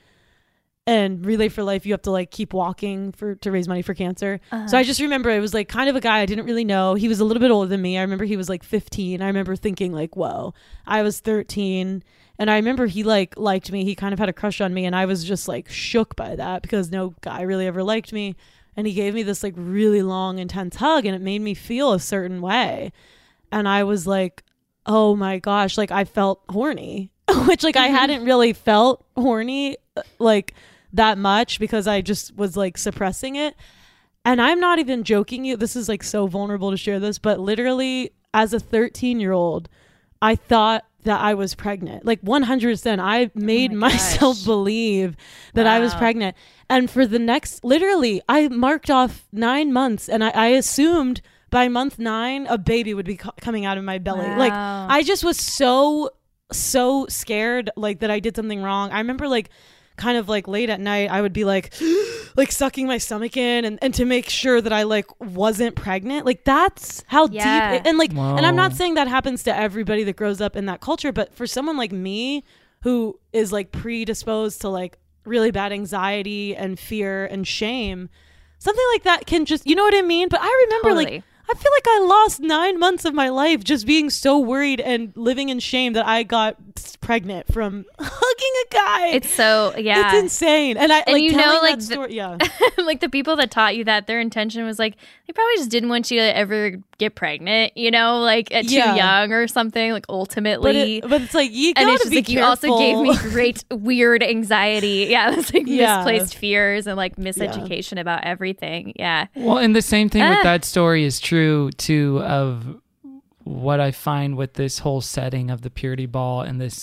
And Relay for Life, you have to like keep walking for to raise money for cancer. Uh-huh. So I just remember it was like kind of a guy I didn't really know. He was a little bit older than me. I remember he was like fifteen. I remember thinking like, whoa, I was thirteen. And I remember he like liked me. He kind of had a crush on me. And I was just like shook by that because no guy really ever liked me. And he gave me this like really long, intense hug and it made me feel a certain way. And I was like, oh my gosh, like I felt horny, which like I hadn't really felt horny like that much because I just was like suppressing it. And I'm not even joking you. This is like so vulnerable to share this, but literally as a thirteen year old, I thought that I was pregnant. Like one hundred percent. I made my myself gosh. believe that I was Wow. pregnant. And for the next, literally, I marked off nine months and I, I assumed by month nine, a baby would be co- coming out of my belly. Like Wow. I just was so, so scared like that I did something wrong. I remember like kind of like late at night, I would be like, like sucking my stomach in and, and to make sure that I like wasn't pregnant. Like that's how Yeah. deep it, and like, and I'm not Whoa. saying that happens to everybody that grows up in that culture, but for someone like me who is like predisposed to like really bad anxiety and fear and shame, something like that can just, you know what I mean? But I remember Totally. like, I feel like I lost nine months of my life just being so worried and living in shame that I got pregnant from hugging a guy. It's so yeah. It's insane. And I And like you know, telling like, that the- story. Yeah. like the people that taught you that, their intention was like they probably just didn't want you to ever get pregnant, you know, like at Yeah. too young or something. Like ultimately, But, it, but it's like you and gotta it's just be like careful. you also gave me great weird anxiety. Yeah, it's like Yeah. misplaced fears and like miseducation about everything. Yeah. Well, and the same thing Ah. with that story is true too of what I find with this whole setting of the purity ball and this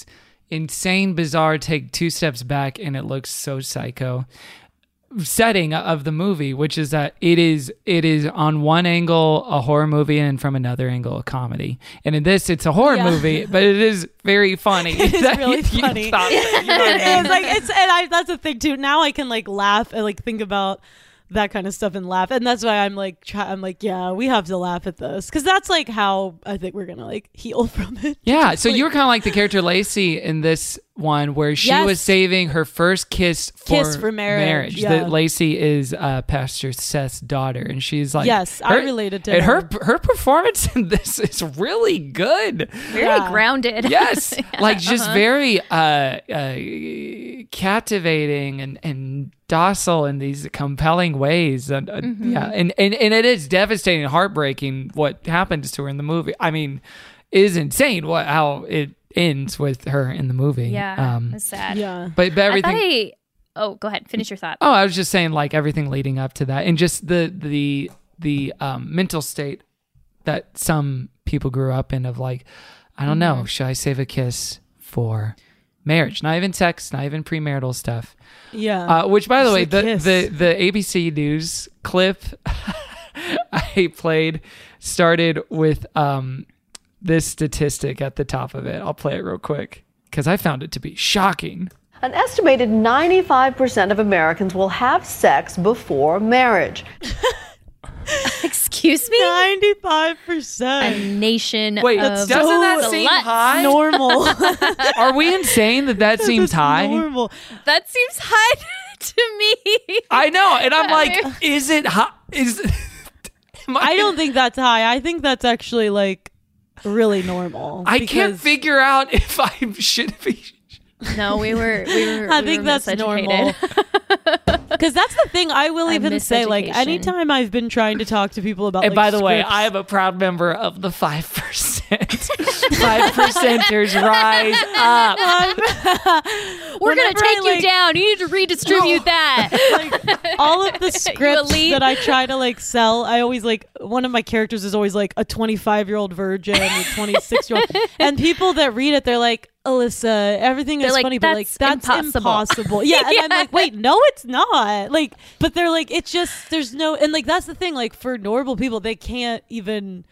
insane, bizarre, take two steps back, and it looks so psycho setting of the movie, which is that it is it is on one angle a horror movie and from another angle a comedy. And in this, it's a horror Yeah. movie, but it is very funny. It is really You funny. thought that, you know what I mean? It's like it's and I that's the thing too. Now I can like laugh and like think about that kind of stuff and laugh, and that's why I'm like try, I'm like yeah, we have to laugh at this because that's like how I think we're gonna like heal from it. Yeah, so Like- you were kind of like the character Lacey in this one where she Yes. was saving her first kiss for, Kiss for marriage, yeah. That Lacey is uh, Pastor Seth's daughter, and she's like, Yes, I related to and her. her. Her performance in this is really good. Very Yeah. grounded. Yes, Yeah. like just Uh-huh. very uh, uh, captivating and, and docile in these compelling ways. And uh, Mhm. yeah, and, and and it is devastating, and heartbreaking what happens to her in the movie. I mean, it is insane what how it ends with her in the movie. Yeah, um, it's sad. Yeah, but but everything. I thought I, oh, go ahead. Finish your thought. Oh, I was just saying, like everything leading up to that, and just the the the um, mental state that some people grew up in of like, I don't know, Mhm. should I save a kiss for marriage? Not even sex, not even premarital stuff. Yeah. Uh, which, by the Just way, a the, kiss. the the A B C News clip I played started with um this statistic at the top of it. I'll play it real quick because I found it to be shocking. An estimated ninety-five percent of Americans will have sex before marriage. Excuse me? ninety-five percent. A nation Wait, of doesn't that seem sluts. high? Normal. Are we insane that that seems That's high? Normal. That seems high to me. I know, and I'm like, is it high? Is am I don't think that's high. I think that's actually like really normal. I can't because- figure out if I should be. No, we were. We were. I we think were that's miseducated. normal. Because that's the thing. I will A even say, like, miseducation. anytime I've been trying to talk to people about. And like, by the way, scripts- I am a proud member of the five percent. Five percenters rise up. We're gonna Whenever take I, you like- down. You need to redistribute that. like all of the scripts elite. that I try to like sell, I always like one of my characters is always like a twenty-five year old virgin or twenty-six year old, and people that read it, they're like, Alyssa, everything They're is like, funny, but like "That's that's impossible." impossible. Yeah, and Yeah. I'm like, wait, no, it's not. Like, but they're like, it's just there's no, and like that's the thing. Like for normal people, they can't even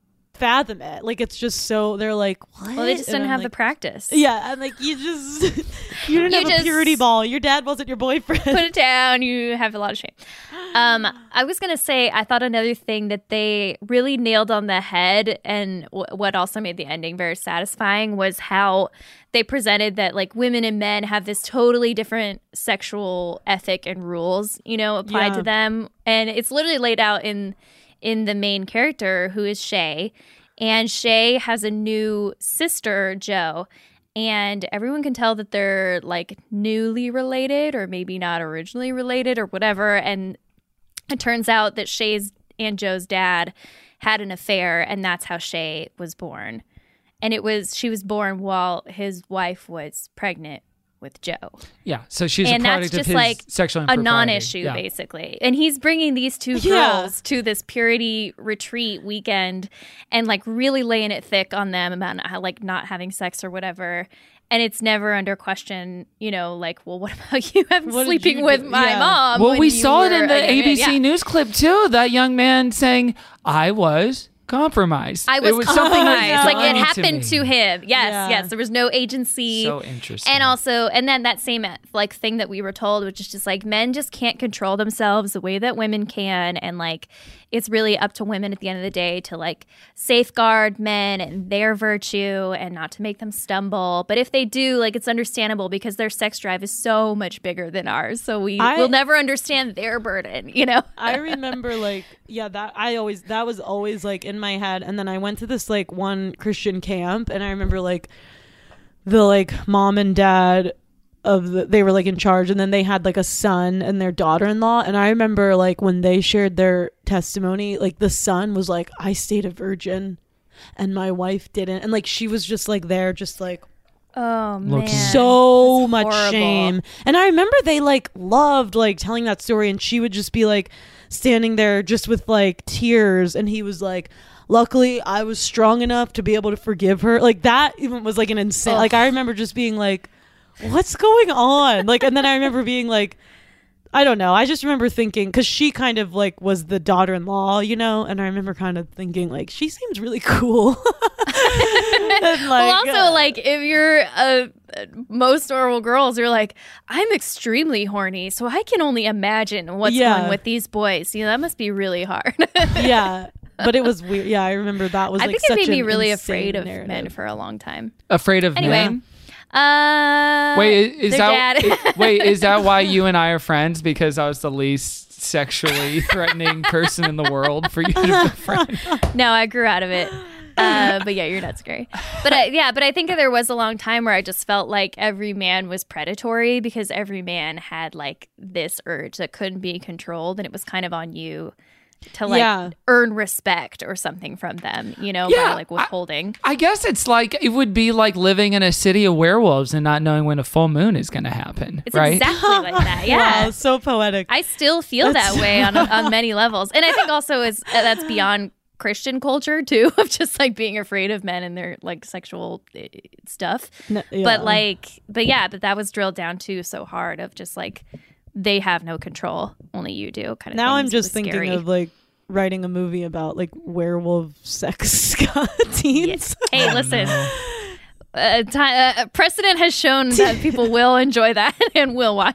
fathom it. Like it's just so they're like, what? Well, they just And didn't I'm have like, the practice. Yeah, and like you just you didn't You have just- a purity ball. Your dad wasn't your boyfriend. Put it down. You have a lot of shame. Um, I was gonna say, I thought another thing that they really nailed on the head, and w- what also made the ending very satisfying was how they presented that like women and men have this totally different sexual ethic and rules, you know, applied Yeah. to them, and it's literally laid out in in the main character who is Shay, and Shay has a new sister, Jo. And everyone can tell that they're like newly related or maybe not originally related or whatever. And it turns out that Shay's and Joe's dad had an affair, and that's how Shay was born. And it was she was born while his wife was pregnant with Joe. Yeah, so she's And a that's product of just his like sexual a impropriety. non-issue, Yeah. basically. And he's bringing these two Yeah. girls to this purity retreat weekend and like really laying it thick on them about how, like not having sex or whatever. And it's never under question, you know, like, well, what about you having What did sleeping you with do? my Yeah. mom? Well, when we you saw it were in a the young man?" A B C Yeah. News clip too. That young man saying, "I was compromised." I was, it was something that compromised. Like it done happened me. to, him. Yes, Yeah. yes. There was no agency. So interesting. And also, and then that same like thing that we were told, which is just like men just can't control themselves the way that women can, and like it's really up to women at the end of the day to like safeguard men and their virtue and not to make them stumble. But if they do, like it's understandable because their sex drive is so much bigger than ours, so we I- will never understand their burden. You know. I remember like yeah that I always that was always like in my head, and then I went to this like one Christian camp, and I remember like the like mom and dad of the they were like in charge, and then they had like a son and their daughter-in-law, and I remember like when they shared their testimony, like the son was like, I stayed a virgin and my wife didn't, and like she was just like there just like Oh man, Looking- so That's much horrible. shame. And I remember they like loved like telling that story, and she would just be like, standing there just with like tears, and he was like, luckily I was strong enough to be able to forgive her. Like that even was like an insane, Ugh. like I remember just being like, what's going on? Like, and then I remember being like, I don't know. I just remember thinking, because she kind of like was the daughter-in-law, you know, and I remember kind of thinking like, she seems really cool. And, like, well, also, uh, like, if you're uh, most normal girls, you're like, I'm extremely horny, so I can only imagine what's Yeah. going with these boys. You know, that must be really hard. yeah, but it was weird. Yeah, I remember that was I like think such it made me an really insane afraid of narrative. men for a long time. Afraid of Anyway. men? Uh, Wait, is, is their that dad. i- wait, is that why you and I are friends? Because I was the least sexually threatening person in the world for you to befriend. No, I grew out of it. Uh, but yeah, you're not scary. But I, yeah, but I think there was a long time where I just felt like every man was predatory because every man had like this urge that couldn't be controlled, and it was kind of on you to like Yeah. earn respect or something from them, you know, Yeah, by like withholding. I guess it's like it would be like living in a city of werewolves and not knowing when a full moon is going to happen, It's right? exactly like that. Yeah. Wow, so poetic. I still feel That's- that way on on many levels, and I think also is uh, that's beyond Christian culture too, of just like being afraid of men and their like sexual uh, stuff. No, yeah. But like, but yeah, but that was drilled down too so hard of just like they have no control, only you do. Kind of. Now I'm things just was thinking scary. of like writing a movie about like werewolf sex teens. Hey, listen. Uh, ti uh, precedent has shown that people will enjoy that and will watch.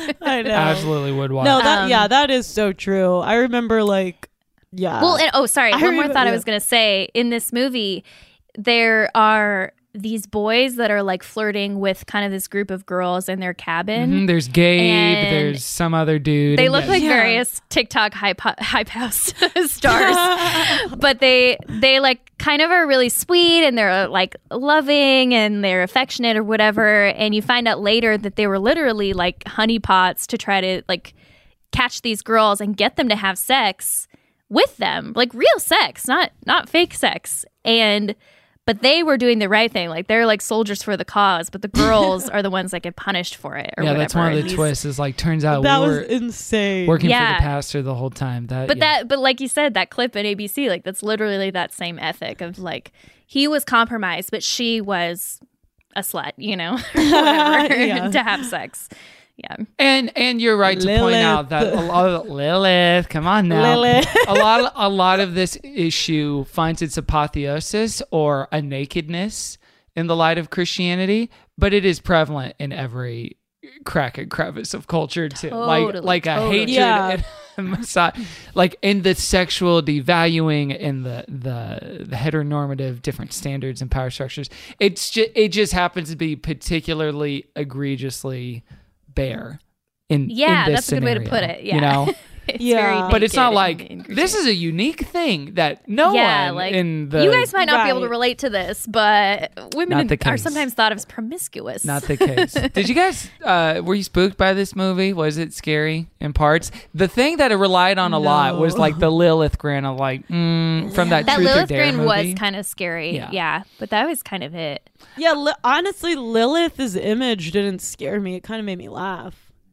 I know. Absolutely would watch. No, that Um, yeah, that is so true. I remember like yeah. Well, and, oh, sorry. I One more remember- thought I yeah. was going to say. In this movie, there are these boys that are like flirting with kind of this group of girls in their cabin. Mhm, there's Gabe, And there's some other dude. They and look yes. like various TikTok hype hype house stars, but they they like kind of are really sweet and they're like loving and they're affectionate or whatever. And you find out later that they were literally like honeypots to try to like catch these girls and get them to have sex with them, like real sex, not not fake sex. And but they were doing the right thing. Like they're like soldiers for the cause, but the girls are the ones that get punished for it or yeah, whatever. that's one of And the these- twists. Is like turns out that we was were insane. working Yeah. for the pastor the whole time. That, But yeah. that, but like you said, that clip in A B C, like that's literally that same ethic of like he was compromised, but she was a slut, you know, whatever, Yeah. to have sex. Yeah, And and you're right to point Lilith. out that a lot of Lilith, come on now. Lilith. a lot of, a lot of this issue finds its apotheosis or a nakedness in the light of Christianity, but it is prevalent in every crack and crevice of culture too. Totally, like like a totally. hatred Yeah. and a miso- like in the sexual devaluing in the, the the heteronormative different standards and power structures. It's just it just happens to be particularly egregiously bare in yeah, in this that's a good way to scenario, put it. Yeah, you know. it's Yeah. very But it's not naked like and- and this is a unique thing that no yeah, one like in the you guys might not be able to Right. relate to this, but women Not the are case. sometimes thought of as promiscuous. not the case. Did you guys uh were you spooked by this movie? Was it scary in parts? The thing that it relied on a lot was No. like the Lilith grin of like mm, from that, that Truth or Lilith Dare grin movie. was kind of scary. Yeah. Yeah. but that was kind of it. Yeah, li- honestly, Lilith's image didn't scare me. It kind of made me laugh.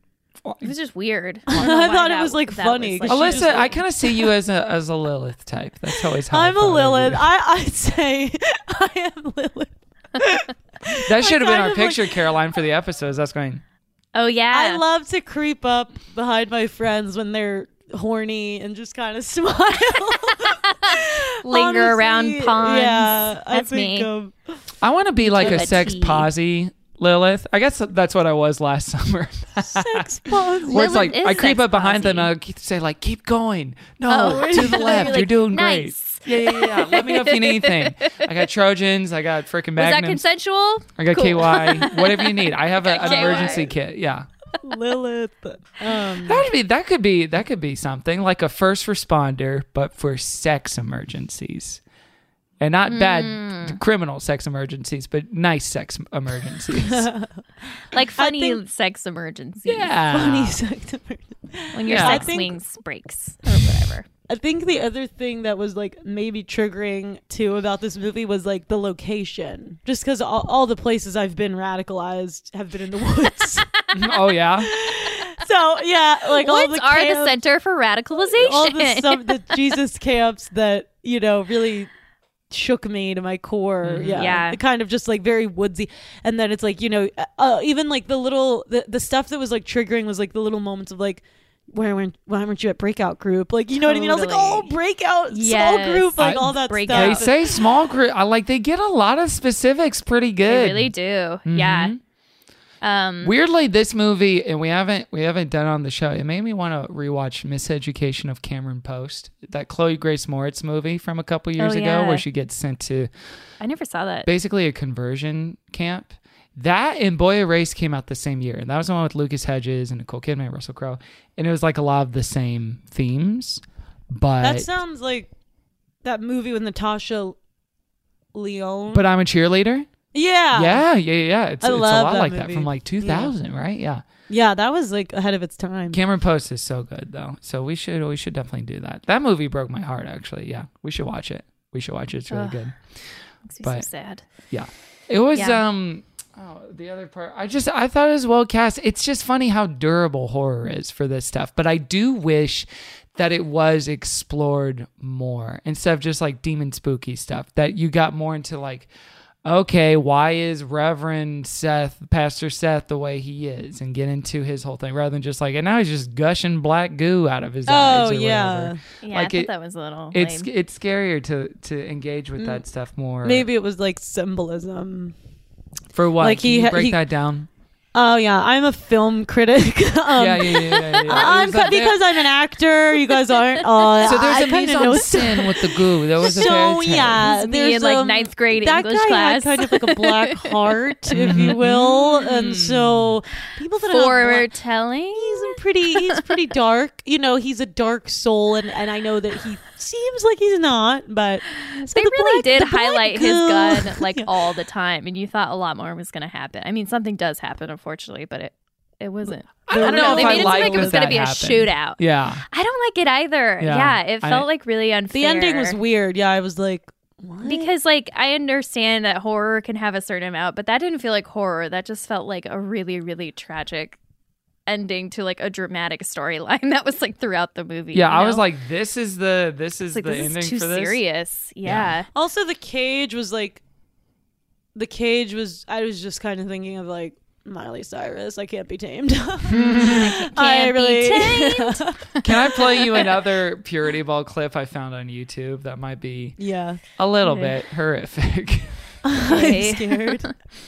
It was just weird. I don't know why thought it that- was like that funny. was, Like, she Alyssa, just, I like- kind of see you as a as a Lilith type. That's always how I I'm a thought of Lilith. you. I I'd say I am Lilith. That should have been kind our of like- picture, Caroline, for the episodes. That's going. oh yeah, I love to creep up behind my friends when they're horny and just kind of smile. linger around Honestly, ponds. Yeah, I That's think me. um, I want to be like To a a sex T. posy Lilith. I guess that's what I was last summer. sex pause. Where it's Lilith like is I creep sex up behind them posy. and I say like, keep going. No, Oh. to the left. You're You're like, doing nice. great. Yeah, yeah, yeah. Let me know if you need anything. I got Trojans. I got freaking Was that Magnums. consensual? I got Cool. K Y. Whatever you need. I have a, an K Y. emergency kit. Yeah. Lilith. Um, That would be that could be that could be something like a first responder, but for sex emergencies. And not Mm. bad criminal sex emergencies, but nice sex emergencies. Like funny think- sex emergencies. Yeah. funny sex emergency. When your Yeah. sex I think- wings breaks or whatever. I think the other thing that was like maybe triggering too about this movie was like the location. Just because all, all the places I've been radicalized have been in the woods. Oh yeah. So yeah, like all Woods the are camps, the center for radicalization. all the stuff, the Jesus camps that you know really shook me to my core. Mm-hmm. Yeah, Yeah. The kind of just like very woodsy, and then it's like you know, uh, even like the little the, the stuff that was like triggering was like the little moments of like. Where weren't, why weren't you at breakout group? Like, you know what I mean? I was like, oh, breakout, small Yes. group, like I- all that They stuff. say small group. I like they get a lot of specifics pretty good. They really do. Yeah. Um, Weirdly, this movie, and we haven't we haven't done it on the show. It made me want to rewatch Miseducation of Cameron Post, that Chloe Grace Moritz movie from a couple years Oh, ago, yeah. where she gets sent to I never saw that. basically a conversion camp. That and Boy Erased came out the same year. And that was the one with Lucas Hedges and Nicole Kidman and Russell Crowe. And it was like a lot of the same themes. But That sounds like that movie with Natasha Lyonne. but I'm a cheerleader. Yeah. Yeah, yeah, yeah. It's, I it's a love lot that like that movie. from like two thousand, right? Yeah. Yeah, that was like ahead of its time. Cameron Post is so good though. So we should we should definitely do that. That movie broke my heart actually. Yeah. We should watch it. We should watch it. It's really Ugh. good. Makes me But so sad. yeah. It was Yeah. um oh, the other part. I just I thought it was well cast. It's just funny how durable horror is for this stuff. But I do wish that it was explored more instead of just like demon spooky stuff. That you got more into like, okay, why is Reverend Seth, Pastor Seth, the way he is, and get into his whole thing rather than just like, and now he's just gushing black goo out of his eyes. Oh, or yeah. whatever. Yeah, like I thought it- that was a little It's lame. it's scarier to to engage with that stuff more. Maybe it was like symbolism. For what? Like Can he you ha- break he- that down? Oh yeah, I'm a film critic. um, yeah, yeah, yeah, yeah. yeah. I'm It was cu- a ve- because I'm an actor. You guys aren't. Uh, So there's I a kinda mise know en scène with the goo. There was a So fairy tale. yeah, This is me there's in, like, um, ninth grade that English guy class. had kind of like a black heart, if you will, and so people that have black, Foretelling. he's a pretty he's pretty dark. You know, he's a dark soul, and and I know that he seems like he's not, but so They the really black- did the black highlight his goo- gun like Yeah. all the time, and you thought a lot more was going to happen. I mean, something does happen, unfortunately, but it it wasn't. I don't know They if I made it seem like like it was that going to be a happened. shootout. Yeah. I don't like it either. Yeah. Yeah, it I- felt like really unfair. The ending was weird. Yeah, I was like, what? Because, like, I understand that horror can have a certain amount, but that didn't feel like horror. That just felt like a really, really tragic ending to like a dramatic storyline that was like throughout the movie. Yeah, you I was know? like, this is the this is It's like, the this ending is too for this. serious. Yeah. Also, the cage was like, the cage was. I was just kind of thinking of like Miley Cyrus. I can't be tamed. I Can't be really. tamed. Can I play you another Purity Ball clip I found on YouTube that might be Yeah, a little Okay. bit horrific? I'm scared.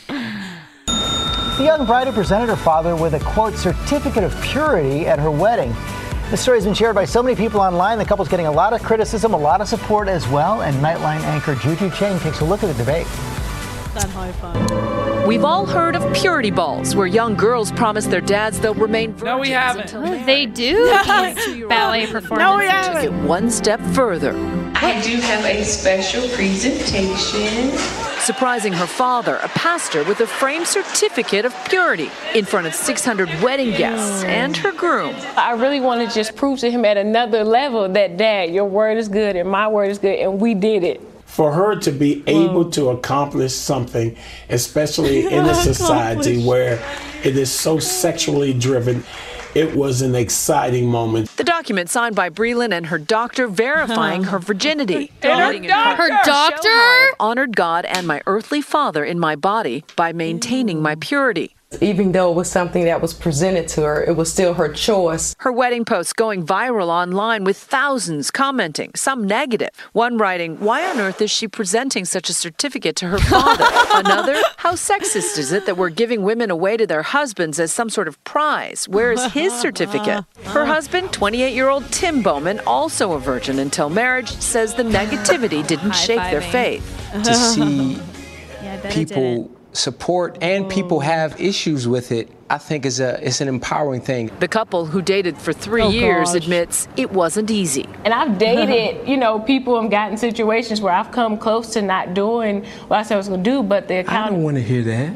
The young bride who presented her father with a, quote, certificate of purity at her wedding. This story has been shared by so many people online. The couple's getting a lot of criticism, a lot of support as well. And Nightline anchor Juju Chang takes a look at the debate. That high five. We've all heard of purity balls, where young girls promise their dads they'll remain virgins No, we haven't. until Oh, marriage. they do these ballet performances. Took it one step further, I do have a special presentation. surprising her father, a pastor, with a framed certificate of purity in front of six hundred wedding guests and her groom. I really want to just prove to him at another level that, Dad, your word is good and my word is good, and we did it. For her to be able to accomplish something, especially in a society where it is so sexually driven, it was an exciting moment. The document signed by Breland and her doctor verifying her virginity. And her Donating in part doctor! to show how Doctor? I have honored God and my earthly father in my body by maintaining my purity. Even though it was something that was presented to her, it was still her choice. Her wedding post going viral online with thousands commenting, some negative. One writing, why on earth is she presenting such a certificate to her father? Another, how sexist is it that we're giving women away to their husbands as some sort of prize? Where is his certificate? Her husband, twenty-eight-year-old Tim Bowman, also a virgin until marriage, says the negativity didn't shake their High-fiving. faith. To see Yeah, I bet it people didn't. support and people have issues with it, I think is a it's an empowering thing. The couple who dated for three Oh, years gosh. admits it wasn't easy. And I've dated, you know, people and gotten situations where I've come close to not doing what I said I was going to do, but the I account. don't want to hear that.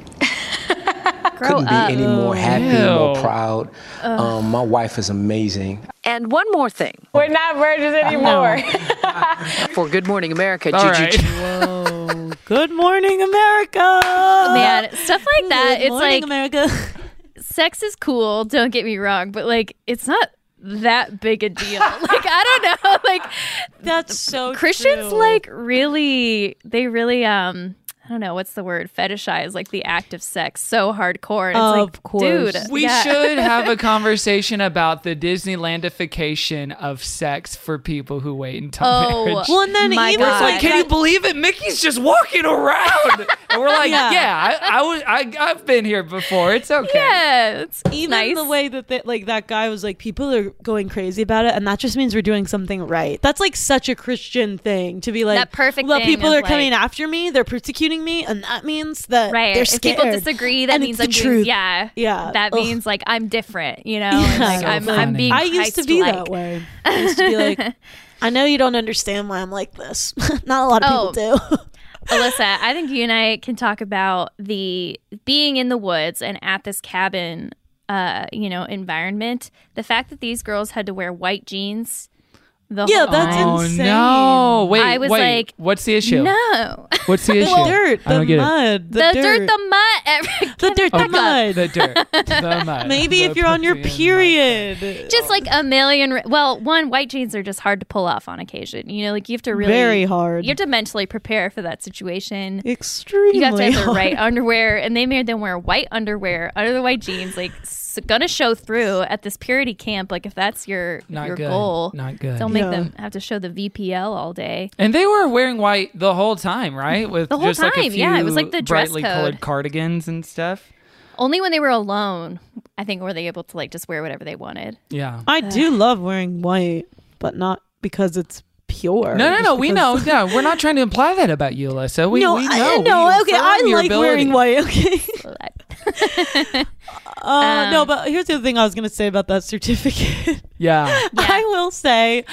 Grow Couldn't be up. any more happy, Ew. more proud. Um, my wife is amazing. And one more thing. We're not virgins anymore. For Good Morning America, All Juju right. Ch- Whoa. Good morning, America. Man, stuff like that. Good It's morning, like America. sex is cool, don't get me wrong, but like it's not that big a deal. Like I don't know, like that's so Christians true. like really they really um I don't know what's the word, fetishize like the act of sex so hardcore. And it's Of like, course. dude, We yeah. should have a conversation about the Disneylandification of sex for people who wait until Oh, marriage. Well, and then My even God. Like, can you believe it? Mickey's just walking around, and we're like, Yeah. yeah, I, I was, I, I've been here before. It's okay. Yeah, it's even nice. the way that they, like that guy was like, people are going crazy about it, and that just means we're doing something right. That's like such a Christian thing to be like, That perfect well, thing people of, are coming like- after me, they're persecuting me, and that means that Right. they're If scared. people disagree, that And means it's I'm the doing, truth. yeah. Yeah. That Ugh. means like I'm different, you know? Yeah. And, like So I'm funny. I'm being I used to be Christ-like. that way. I used to be like, I know you don't understand why I'm like this. Not a lot of Oh. people do. Alyssa, I think you and I can talk about the being in the woods and at this cabin, uh, you know, environment. The fact that these girls had to wear white jeans. The Yeah, whole that's time. Oh insane. no! Wait, I was wait. like, what's the issue? No. What's the issue? The dirt, I don't the get it. mud, The, the, dirt. the mud. the dirt, the Okay. mud. The dirt, the mud. Maybe The if you're on your pussy and period. Just like a million. Re- well, one, white jeans are just hard to pull off on occasion. You know, like you have to really. Very hard. You have to mentally prepare for that situation. Extremely You have to have the hard. right underwear, and they made them wear white underwear under the white jeans. Like, it's gonna show through at this purity camp. Like, if that's your Not your good. goal, Not good. Don't make Yeah. them have to show the V P L all day. And they were wearing white the whole time, right? With The whole just like a time, few yeah. It was like the dress brightly code. colored cardigans and stuff. Only when they were alone, I think, were they able to like just wear whatever they wanted. Yeah. I do love wearing white, but not because it's pure. No, no, Just no. We know. because- No, we're not trying to imply that about you, Alyssa. We, no, we know. I, We no, okay. affirm I your like ability. wearing white. Okay. uh, Um, no, but here's the other thing I was gonna say about that certificate. Yeah. I will say,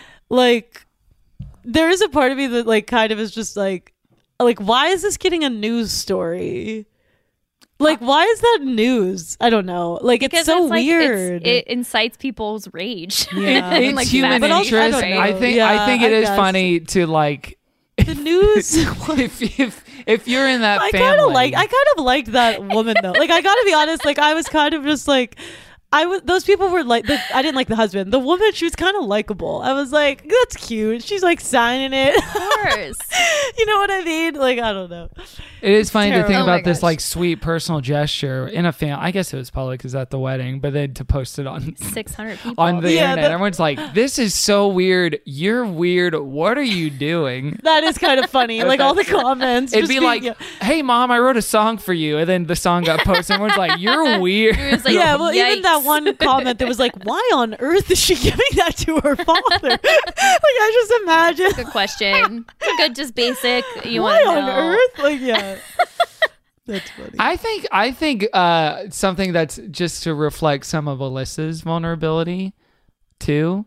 like, there is a part of me that like kind of is just like, like, why is this getting a news story? Like, why is that news? I don't know. Like, Because it's so like, weird. It's, it incites people's rage. Yeah. And, It's like, human fascination, interest. I don't I, know. think. Yeah, I think it I is guess. funny to like. the news. if, if if you're in that I family, kind of like. I kind of liked that woman though. Like, I gotta be honest. Like, I was kind of just like. I was. Those people were like. The, I didn't like the husband. The woman, she was kind of likable. I was like, that's cute. She's like signing it. Of course. You know what I mean? Like, I don't know. It is funny to think terrible. Oh my about this gosh. like sweet personal gesture in a family. I guess it was public because at the wedding, but then to post it on six hundred people on the Yeah, internet, that- everyone's like, "This is so weird. You're weird. What are you doing?" That is kind of funny. But Like all the that's- comments. It'd just be being- like, yeah. "Hey, mom, I wrote a song for you," and then the song got posted. Everyone's like, "You're weird." It was like, yeah, well, even that yikes. one comment that was like, "Why on earth is she giving that to her father?" Like, I just imagine. Good question. It's a good, just basic. You Why want to on know. earth? Like, yeah, that's funny. I think I think uh, something that's just to reflect some of Alyssa's vulnerability too.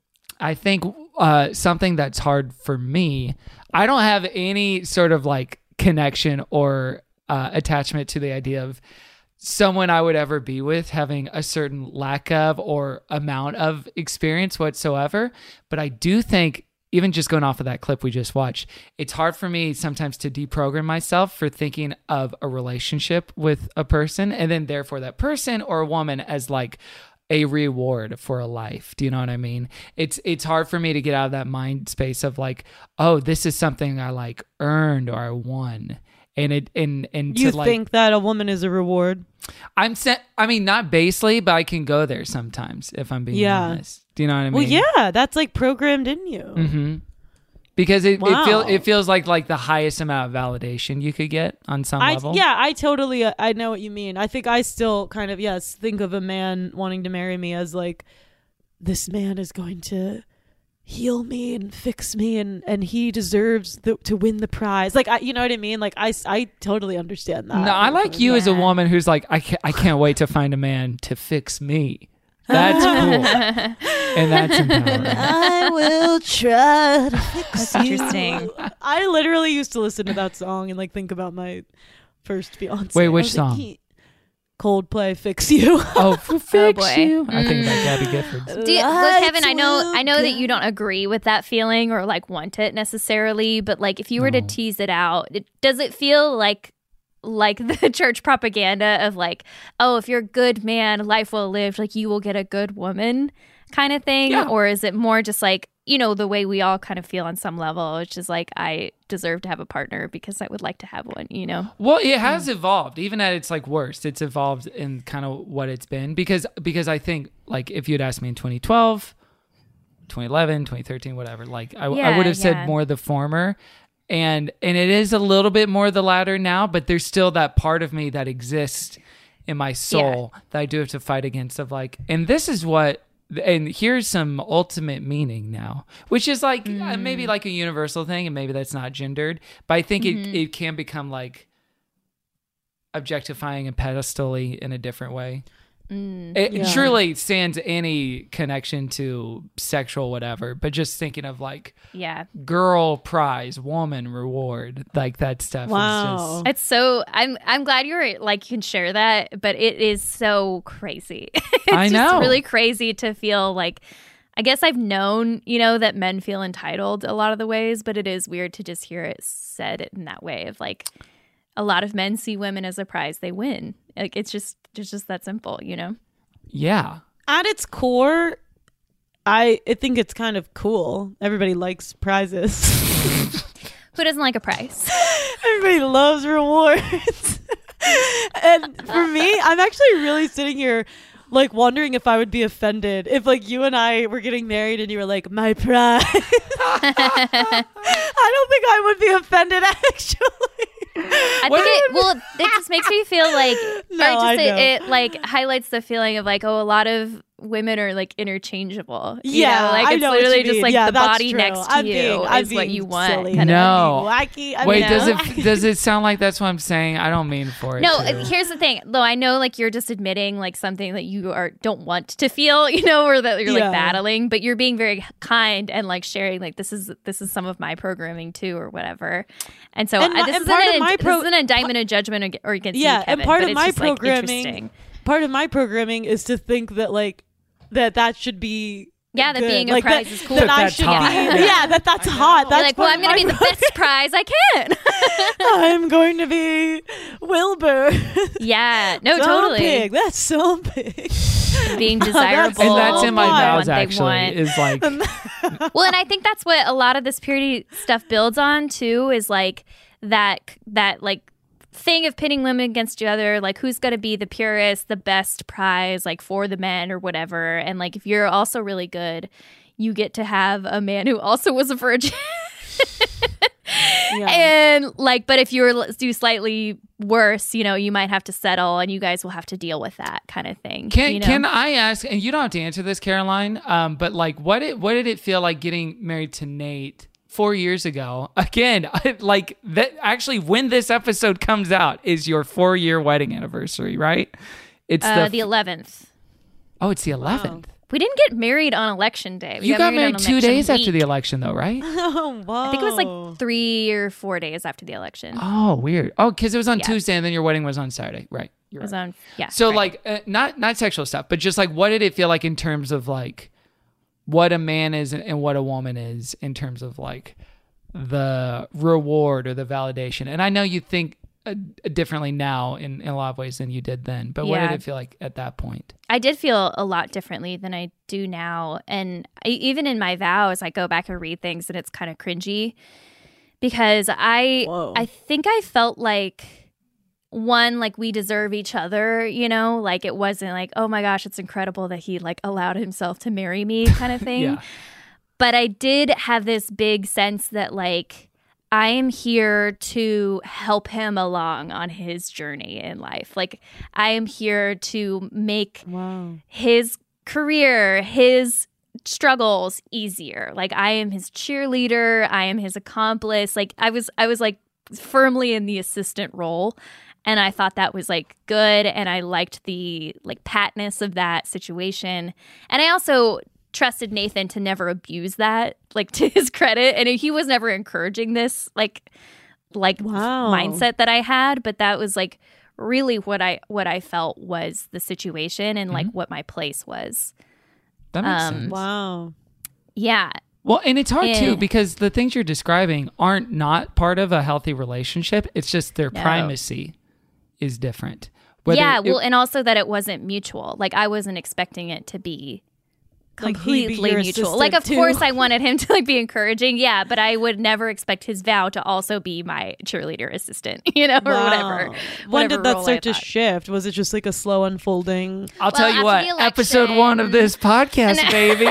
I think uh, something that's hard for me. I don't have any sort of like connection or uh, attachment to the idea of someone I would ever be with having a certain lack of or amount of experience whatsoever. But I do think, even just going off of that clip we just watched, it's hard for me sometimes to deprogram myself for thinking of a relationship with a person and then therefore that person or a woman as like a reward for a life. Do you know what I mean? It's it's hard for me to get out of that mind space of like, oh, this is something I like earned or I won. And it and and You to like, think that a woman is a reward? I'm set. I mean, not basely, but I can go there sometimes if I'm being Yeah. honest. Do you know what I mean? Well, yeah, that's like programmed in you. Mm-hmm. Because it, Wow. it feels it feels like like the highest amount of validation you could get on some I, level. yeah, I totally, uh, I know what you mean. I think I still kind of, yes, think of a man wanting to marry me as like, this man is going to heal me and fix me and, and he deserves the, to win the prize. Like, I, you know what I mean? Like, I, I totally understand that. No, I like you as a woman who's like, I can't, I can't wait to find a man to fix me. That's cool. And that's empowering. I will try to fix That's you. interesting. I literally used to listen to that song and like think about my first fiance. Wait, I which was like, song? he- Coldplay, Fix You. Oh, for fix boy. you. I think about Mm. Gabby Giffords. Do you, well, Kevin, I know, will I know that go. you don't agree with that feeling or like want it necessarily, but like if you were to No. tease it out, it, does it feel like like the church propaganda of like, oh, if you're a good man, life well lived, like you will get a good woman kind of thing? Yeah. Or is it more just like, you know, the way we all kind of feel on some level, which is like, I deserve to have a partner because I would like to have one, you know? Well, it has evolved. Even at its like worst, it's evolved in kind of what it's been. Because because I think like if you'd asked me in twenty twelve, twenty eleven, twenty thirteen, whatever, like I, Yeah, I would have yeah. said more the former. And and it is a little bit more the latter now, but there's still that part of me that exists in my soul that I do have to fight against of like, and this is what, and here's some ultimate meaning now, which is like uh, maybe like a universal thing, and maybe that's not gendered, but I think Mhm. it, it can become like objectifying and pedestally in a different way. Mm, It yeah. surely sans any connection to sexual whatever, but just thinking of like Yeah. girl prize, woman reward, like that stuff. Is just, It's so I'm I'm glad you were like you can share that, but it is so crazy. It's I just know. really crazy to feel like I guess I've known, you know, that men feel entitled a lot of the ways, but it is weird to just hear it said in that way of like a lot of men see women as a prize they win. Like it's just it's just that simple, you know? Yeah. At its core, I, I think it's kind of cool. Everybody likes prizes. Who doesn't like a prize? Everybody loves rewards. And for me, I'm actually really sitting here like wondering if I would be offended if like you and I were getting married and you were like, my prize. I don't think I would be offended actually. I think it well it just makes me feel like No, or just I it, know. it like highlights the feeling of like, oh, a lot of women are like interchangeable. You Yeah, know? Like I it's know what literally you just mean. like Yeah, the that's body true. next to I'm you being- I'm is what being you want. silly. kind of No. Wacky. I Wait, mean, does no. it does it sound like that's what I'm saying? I don't mean for it. No, to. uh, here's the thing. Though I know like you're just admitting like something that you are don't want to feel, you know, or that you're Yeah. like battling, but you're being very kind and like sharing like this is this is some of my programming too or whatever. And so And I, my- this, and is part an, of my this pro- is an indictment, a judgment ag- or against yeah, you, Kevin. and part but of it's my just, like, programming, interesting. part of my programming is to think that like that that should be. Yeah, that good. being a Like, prize that, is cool. That, That I that's should hot. be. Yeah. Yeah, that that's hot. You're That's like, well, part I'm of going to be my the best prize I can. I'm going to be Wilbur. Yeah, no, so totally. Big. That's so big. Being That's desirable. And that's in my want vows what they actually. want. Is like Well, and I think that's what a lot of this purity stuff builds on too, is like that that like thing of pitting women against each other, like who's going to be the purest, the best prize, like for the men or whatever. And like if you're also really good, you get to have a man who also was a virgin. Yeah. And like, but if you were do slightly worse, you know, you might have to settle, and you guys will have to deal with that kind of thing. Can you know? can I ask? And you don't have to answer this, Caroline. Um, but like, what did what did it feel like getting married to Nate four years ago? Again, like that. Actually, when this episode comes out, is your four year wedding anniversary, right? It's uh, the the eleventh. oh, it's the eleventh. We didn't get married on election day. We You got married on two election days after week. the election, though, right? Oh, wow. I think it was like three or four days after the election. Oh, weird. Oh, because it was on Yeah. Tuesday, and then your wedding was on Saturday, right? It was on, yeah. So right. like uh, not not sexual stuff, but just like what did it feel like in terms of like what a man is and what a woman is in terms of like the reward or the validation. And I know you think uh, differently now in, in a lot of ways than you did then, but what Yeah. did it feel like at that point? I did feel a lot differently than I do now. And I, even in my vows, I go back and read things and it's kind of cringy because I Whoa. I think I felt like one, like we deserve each other, you know, like it wasn't like, oh my gosh, it's incredible that he like allowed himself to marry me kind of thing. Yeah. But I did have this big sense that like I am here to help him along on his journey in life. Like I am here to make Wow. his career, his struggles easier. Like I am his cheerleader, I am his accomplice. Like I was I was like firmly in the assistant role, and I thought that was like good, and I liked the like patness of that situation. And I also trusted Nathan to never abuse that, like to his credit, and he was never encouraging this like like Wow. mindset that I had, but that was like really what I what I felt was the situation and like what my place was. That makes Um, sense. Wow. Yeah. Well, and it's hard too And- because the things you're describing aren't not part of a healthy relationship. It's just their No. primacy. is different. Whether yeah, it- well, and also that it wasn't mutual. Like I wasn't expecting it to be Like, he'd be completely your mutual. Like, of assistant, course, too. I wanted him to like be encouraging. Yeah, but I would never expect his vow to also be my cheerleader assistant. You know, or Wow. whatever. When whatever did that role I start to thought. shift? Was it just like a slow unfolding? I'll tell you what, episode one of this podcast, baby.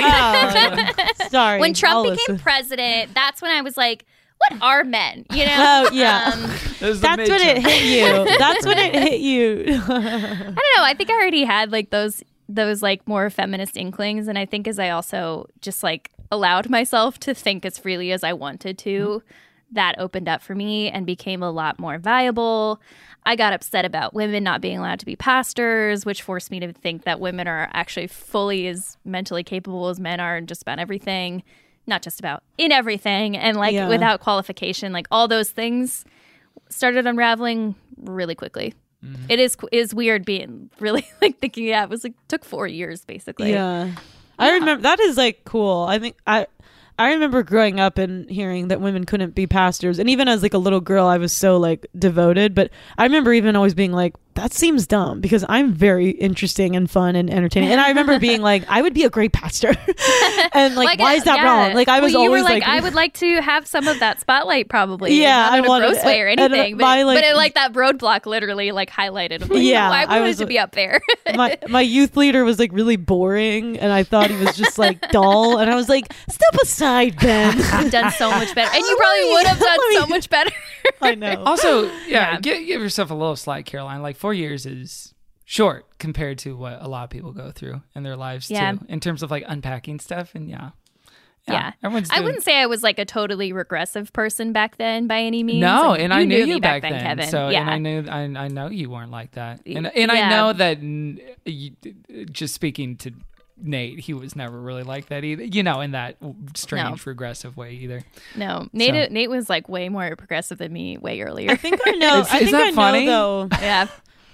Oh, sorry. When Trump I'll became listen. president, that's when I was like, "What are men?" You know? Oh yeah, Um, that's when it hit you. That's when it hit you. I don't know. I think I already had like those those like more feminist inklings, and I think as I also just like allowed myself to think as freely as I wanted to, that opened up for me and became a lot more viable. I got upset about women not being allowed to be pastors, which forced me to think that women are actually fully as mentally capable as men are in just about everything, not just about in everything, and like Yeah. without qualification, like all those things started unraveling really quickly. It is is weird being really like thinking. Yeah, it was like took four years basically. Yeah. I remember that is like cool. I think I I remember growing up and hearing that women couldn't be pastors, and even as like a little girl I was so like devoted, but I remember even always being like, that seems dumb because I'm very interesting and fun and entertaining. And I remember being like, I would be a great pastor. And like, why is that yeah. wrong? Like I was well, you always were like, like, I would like to have some of that spotlight probably. Yeah, not I in a wanted- gross way or and- and anything. But, my, like- but it, like that roadblock literally like highlighted. Of, like, Yeah, no, I I wanted was to like- be up there. my my youth leader was like really boring, and I thought he was just like dull, and I was like, step aside, Ben. You've done so much better, and you probably would have done so much better. I know. Also, yeah, Give, give yourself a little slack, Caroline. Like four years is short compared to what a lot of people go through in their lives Yeah. too, in terms of like unpacking stuff. And yeah, Yeah, everyone's. I doing- wouldn't say I was like a totally regressive person back then by any means. No, and I knew me you back then. Kevin. So, yeah. and I knew, I, I know you weren't like that, and and I Yeah. know that. n- You, just speaking to Nate, he was never really like that either. You know, in that strange regressive way either. No, Nate. So- Nate was like way more progressive than me, way earlier. I think I know. Is- I is think that I funny? know though. yeah.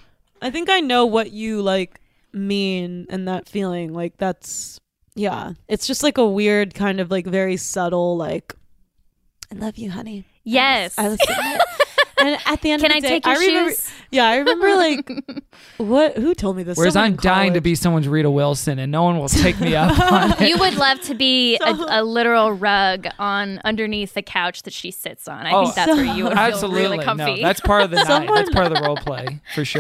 I think I know what you like mean and that feeling. Like that's yeah. It's just like a weird kind of like very subtle like I love you, honey. Yes. I was and at the end Can of I the day, take your I remember, shoes? Yeah, I remember like what who told me this? Whereas Someone I'm in dying to college. be someone's Rita Wilson, and no one will take me up on it. You would love to be a, a literal rug on underneath the couch that she sits on. I Oh, think that's where you would feel Absolutely, really comfy. no. That's part of the night. Someone- That's part of the role play for sure.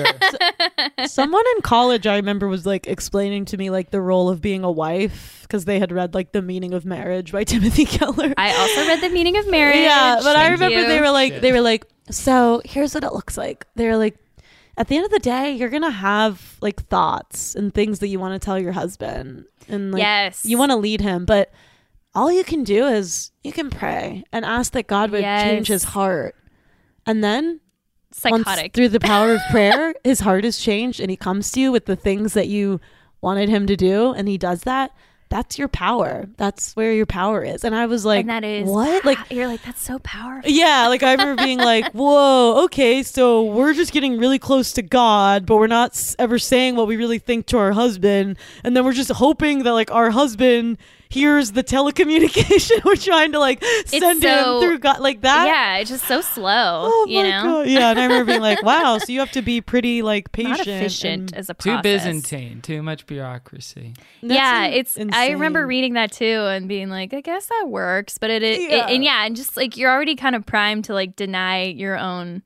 Someone in college I remember was like explaining to me like the role of being a wife because they had read like The Meaning of Marriage by Timothy Keller. I also read The Meaning of Marriage. Yeah, but I Thank remember you. they were like Shit. they were like, so here's what it looks like. They were like, at the end of the day, you're gonna have like thoughts and things that you want to tell your husband, and like Yes. you want to lead him, but all you can do is you can pray and ask that God would Yes. change his heart, and then once Psychotic. through the power of prayer, his heart is changed, and he comes to you with the things that you wanted him to do, and he does that. That's your power. That's where your power is. And I was like, and that is what? Like, you're like that's so powerful. yeah, like I remember being like, whoa, okay, so we're just getting really close to God, but we're not s- ever saying what we really think to our husband. And then we're just hoping that like our husband hears the telecommunication we're trying to like send so- him through God, like that. Yeah, it's just so slow. Oh you my know, God. Yeah, and I remember being like, wow, so you have to be pretty like patient. not efficient and- as a Too process. Byzantine, too much bureaucracy. Yeah, That's it's. I remember insane. reading that too and being like, I guess that works, but it, it, it Yeah. and yeah, and just like you're already kind of primed to like deny your own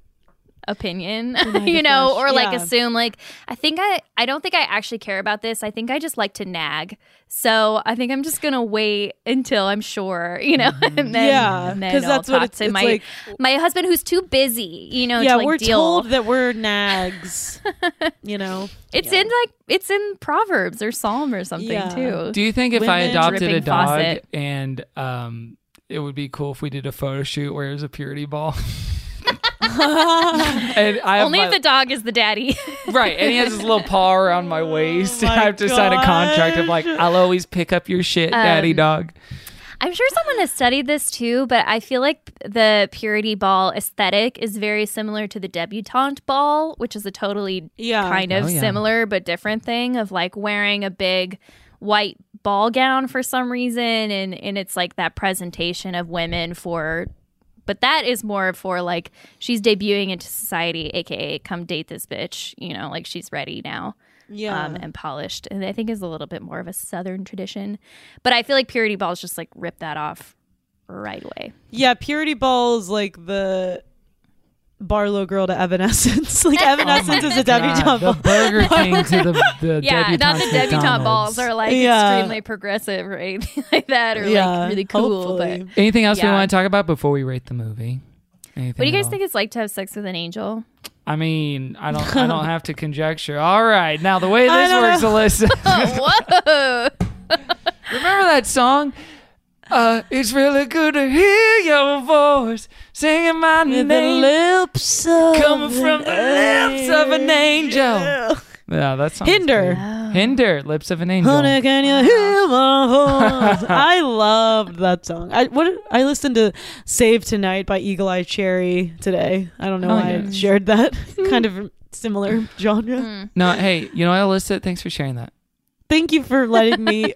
opinion, Deny you the know, flesh, or like yeah. assume like I think I I don't think I actually care about this. I think I just like to nag. So I think I'm just gonna wait until I'm sure, you know, and then Yeah, and then 'cause I'll that's what talk it's- to it's my like- my husband who's too busy, you know, yeah, to like we're deal. told that we're nags, you know. It's Yeah. in like it's in Proverbs or Psalm or something Yeah. too. Do you think if I Women adopted a dripping dog faucet. and um, it would be cool if we did a photo shoot where it was a purity ball? and I have Only my- if the dog is the daddy. right, and he has his little paw around my waist. and I my have to sign a contract of like, gosh. I'll always pick up your shit, daddy Um, dog. I'm sure someone has studied this too, but I feel like the purity ball aesthetic is very similar to the debutante ball, which is a totally Yeah. kind of Oh, yeah. similar but different thing of like wearing a big white ball gown for some reason, and and it's like that presentation of women for But that is more for like she's debuting into society, aka come date this bitch. You know, like she's ready now. Yeah. Um, and polished. And I think is a little bit more of a Southern tradition. But I feel like Purity Balls just like rip that off right away. Yeah, Purity Ball's like the Barlow girl to Evanescence. Like Evanescence Oh is my a debutante God, ball. the Burger King to the, the yeah, not debutante the debutante McDonald's. balls are like Yeah. extremely progressive or anything like that, or Yeah, like really cool. hopefully. But Anything else we Yeah. want to talk about before we rate the movie? Anything what do you at guys all? think it's like to have sex with an angel? I mean, I don't I don't have to conjecture. All right. Now the way I this don't works, know. Alyssa. Whoa! Remember that song? Uh, it's really good to hear your voice singing my With the name, lips of coming from the lips of an angel. Yeah, that song. Hinder. Hinder, lips of an angel. Honey, can you hear my voice? I loved that song. I what I listened to "Save Tonight" by Eagle Eye Cherry today. I don't know Oh, why I yeah. shared that. Kind of similar genre. No, hey, you know what, Alyssa? Thanks for sharing that. Thank you for letting me.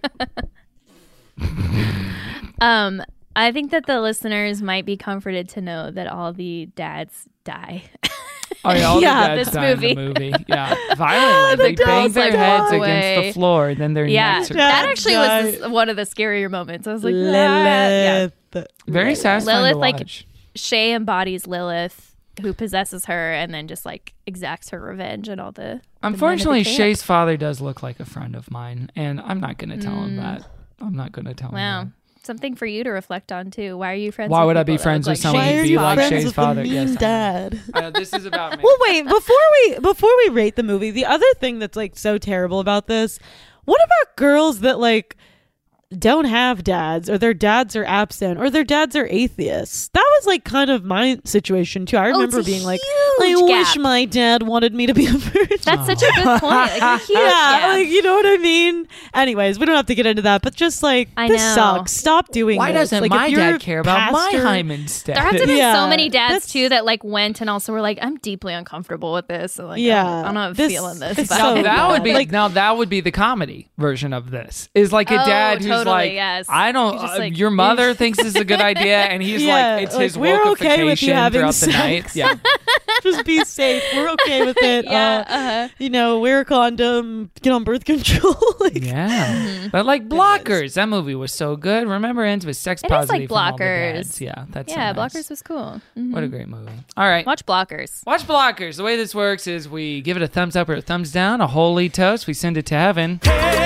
Um, I think that the listeners might be comforted to know that all the dads die. Oh, yeah, all Yeah, the dads this die in the movie. movie. Yeah, violently. the They bang dads, their like, heads walk against away. the floor, and then their Yeah, necks are that actually was die. this, one of the scarier moments. I was like, ah, yeah. Lilith. very satisfying Lilith, to like, watch. Shay embodies Lilith, who possesses her, and then just like exacts her revenge and all the. the men of the Unfortunately, camp. Shay's father does look like a friend of mine, and I'm not going to tell him that. I'm not going to tell him Wow. that. Something for you to reflect on too. Why are you friends? Why with would I be people that friends look with like someone Why who'd are be you like friends Shay's with father? the Yes, mean I know. dad? Uh, this is about me. Well, wait. Before we before we rate the movie, the other thing that's like so terrible about this, what about girls that like don't have dads, or their dads are absent, or their dads are atheists? That was like kind of my situation too. I remember Oh, it's a being like, I huge wish gap. my dad wanted me to be a virgin. That's such a good point. Like a huge yeah, gap. like you know what I mean. Anyways, we don't have to get into that, but just like I this know. sucks. Stop doing Why this. doesn't Like, my if you're dad a care about my pastor- hymen status? There have to be Yeah, so many dads that's- too that like went and also were like, I'm deeply uncomfortable with this. And, like, Yeah, I'm, I'm not this- feeling this. it's but- Now so that would bad. be Like- now that would be the comedy version of this. Is like a Oh, dad who's totally, like, yes. I don't. He's just uh, like, your mother thinks this is a good idea, and he's Yeah, like, it's like, his we're okay with you wokeification having throughout the night. sex. Yeah, Just be safe. We're okay with it. Yeah, Uh, uh-huh. You know, wear a condom, get on birth control. Like, yeah. But like Blockers, that movie was so good. Remember, ends with sex It is like positive. from all the Blockers. dads. Yeah, that's so yeah, nice. Blockers was cool. Mhm. What a great movie. All right. Watch Blockers. Watch Blockers. The way this works is we give it a thumbs up or a thumbs down, a holy toast, we send it to heaven.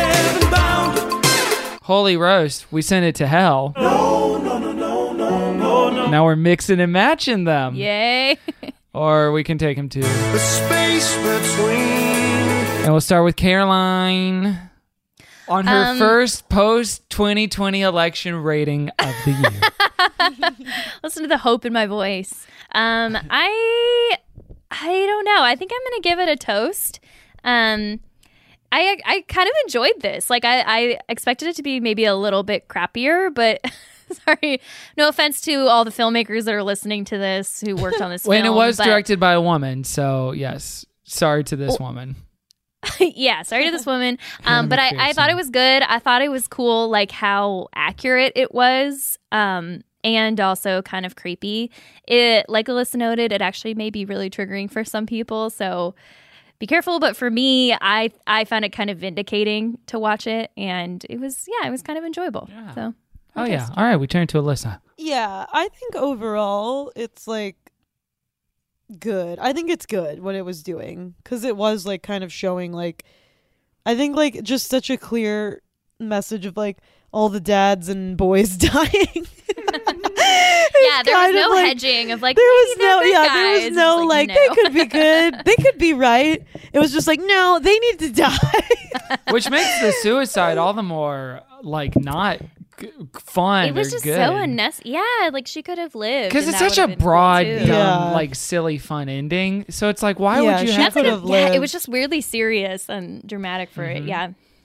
Holy roast, we send it to hell. No, no, no, no, no, no, no. Now we're mixing and matching them. Yay. Or we can take them to. The space between. And we'll start with Caroline on her Um, first post twenty twenty election rating of the year. Listen to the hope in my voice. Um, I I don't know. I think I'm gonna give it a toast. Um, I I kind of enjoyed this. Like I, I expected it to be maybe a little bit crappier, but sorry, no offense to all the filmmakers that are listening to this who worked on this When film. it was but- directed by a woman, so yes, sorry to this woman. yeah, sorry to this woman. Um, but I, I thought it was good. I thought it was cool, like how accurate it was, um, and also kind of creepy. It, like Alyssa noted, it actually may be really triggering for some people. So be careful. But for me, I I found it kind of vindicating to watch it, and it was yeah, it was kind of enjoyable. So Oh yeah. All right, we turn to Alyssa. yeah, I think overall it's like good. I think it's good what it was doing, because it was like kind of showing like, I think like just such a clear message of like all the dads and boys dying. yeah, there was kind of no like- hedging of like there was maybe they're no good yeah guys. there was It's no just like, no. they could be good, they could be right. It was just like, no, they need to die. Which makes the suicide all the more like not g- fun It was or just good. so unnecessary. Yeah, like she could have lived. Because and it's that such a would've been cool, broad, too. dumb, Yeah. like silly, fun ending. So it's like, why Yeah, would you she have could to? have Yeah, it lived. was just weirdly serious and dramatic for Mm-hmm. it. Yeah.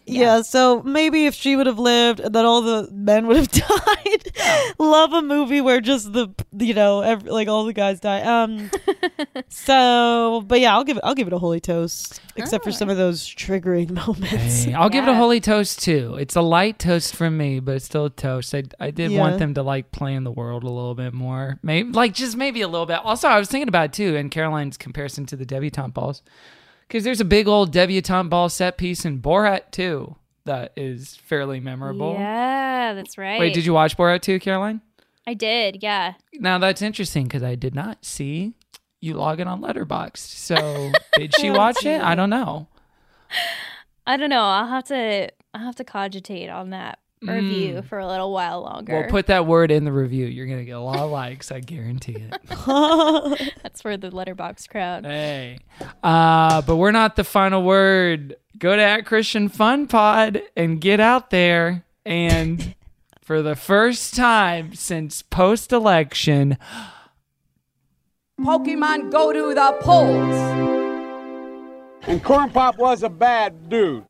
Yeah. So maybe if she would have lived, and then all the men would have died. Love a movie where just the you know every, like all the guys die. Um. so, but yeah, I'll give it. I'll give it a holy toast, except oh. for some of those triggering moments. Hey, I'll yeah. give it a holy toast too. It's a light toast from me, but it's still a toast. I I did Yeah. want them to like play in the world a little bit more. Maybe like just maybe a little bit. Also, I was thinking about it too in Caroline's comparison to the debutante balls. Because there's a big old debutante ball set piece in Borat too that is fairly memorable. Yeah, that's right. Wait, did you watch Borat too, Caroline? I did, yeah. Now that's interesting because I did not see you log in on Letterboxd. So did she watch it? I don't know. I don't know. I'll have to. I'll have to cogitate on that review Mm. for a little while longer. Well, put that word in the review. You're gonna get a lot of likes. I guarantee it. That's for the Letterboxd crowd. Hey, uh, but we're not the final word. Go to at Christian Fun Pod and get out there and for the first time since post-election, Pokemon go to the polls. And Corn Pop was a bad dude.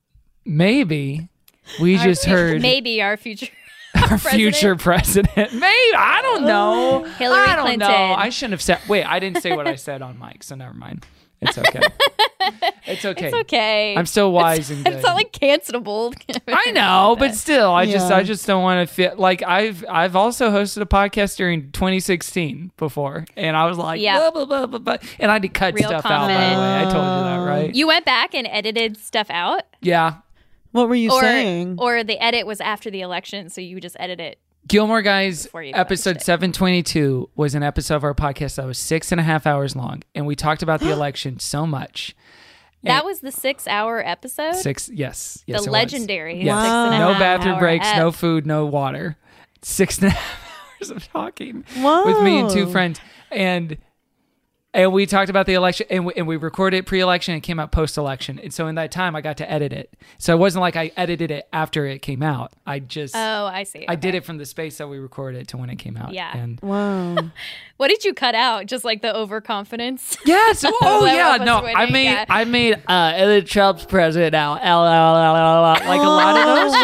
maybe we Our just fu- heard maybe our future our future president. Maybe I don't know. Hillary I don't Clinton. know. I shouldn't have said. Wait, I didn't say what I said on mic, so never mind. It's okay. It's okay. It's okay. I'm still wise it's, and good. It's not like cancelable. I know, but still, I just Yeah. I just don't want to feel like I've I've also hosted a podcast during twenty sixteen before, and I was like, Yeah. blah, blah, blah, blah, blah, and I had to cut Real stuff out. By the confident. way, I told you that, right? You went back and edited stuff out? Yeah. What were you or, saying? Or the edit was after the election, so you just edit it. Gilmore Guys Before you episode seven twenty-two was an episode of our podcast that was six and a half hours long, and we talked about the election so much. That And- was the six-hour episode? Six, yes, yes, The it was. legendary Yes. six and a No half bathroom hour breaks, ep. no food, no water. Six and a half hours of talking Whoa. with me and two friends, and and we talked about the election, and we, and we recorded it pre-election. And it came out post-election, and so in that time, I got to edit it. So it wasn't like I edited it after it came out. I just Oh, I see. I did it from the space that we recorded it to when it came out. Yeah. And Wow. What did you cut out? Just like the overconfidence? yes. Oh That yeah. was No, winning, I made yeah. I made uh, Ellen Trump's president now. L- L- L- L- L- like a lot of those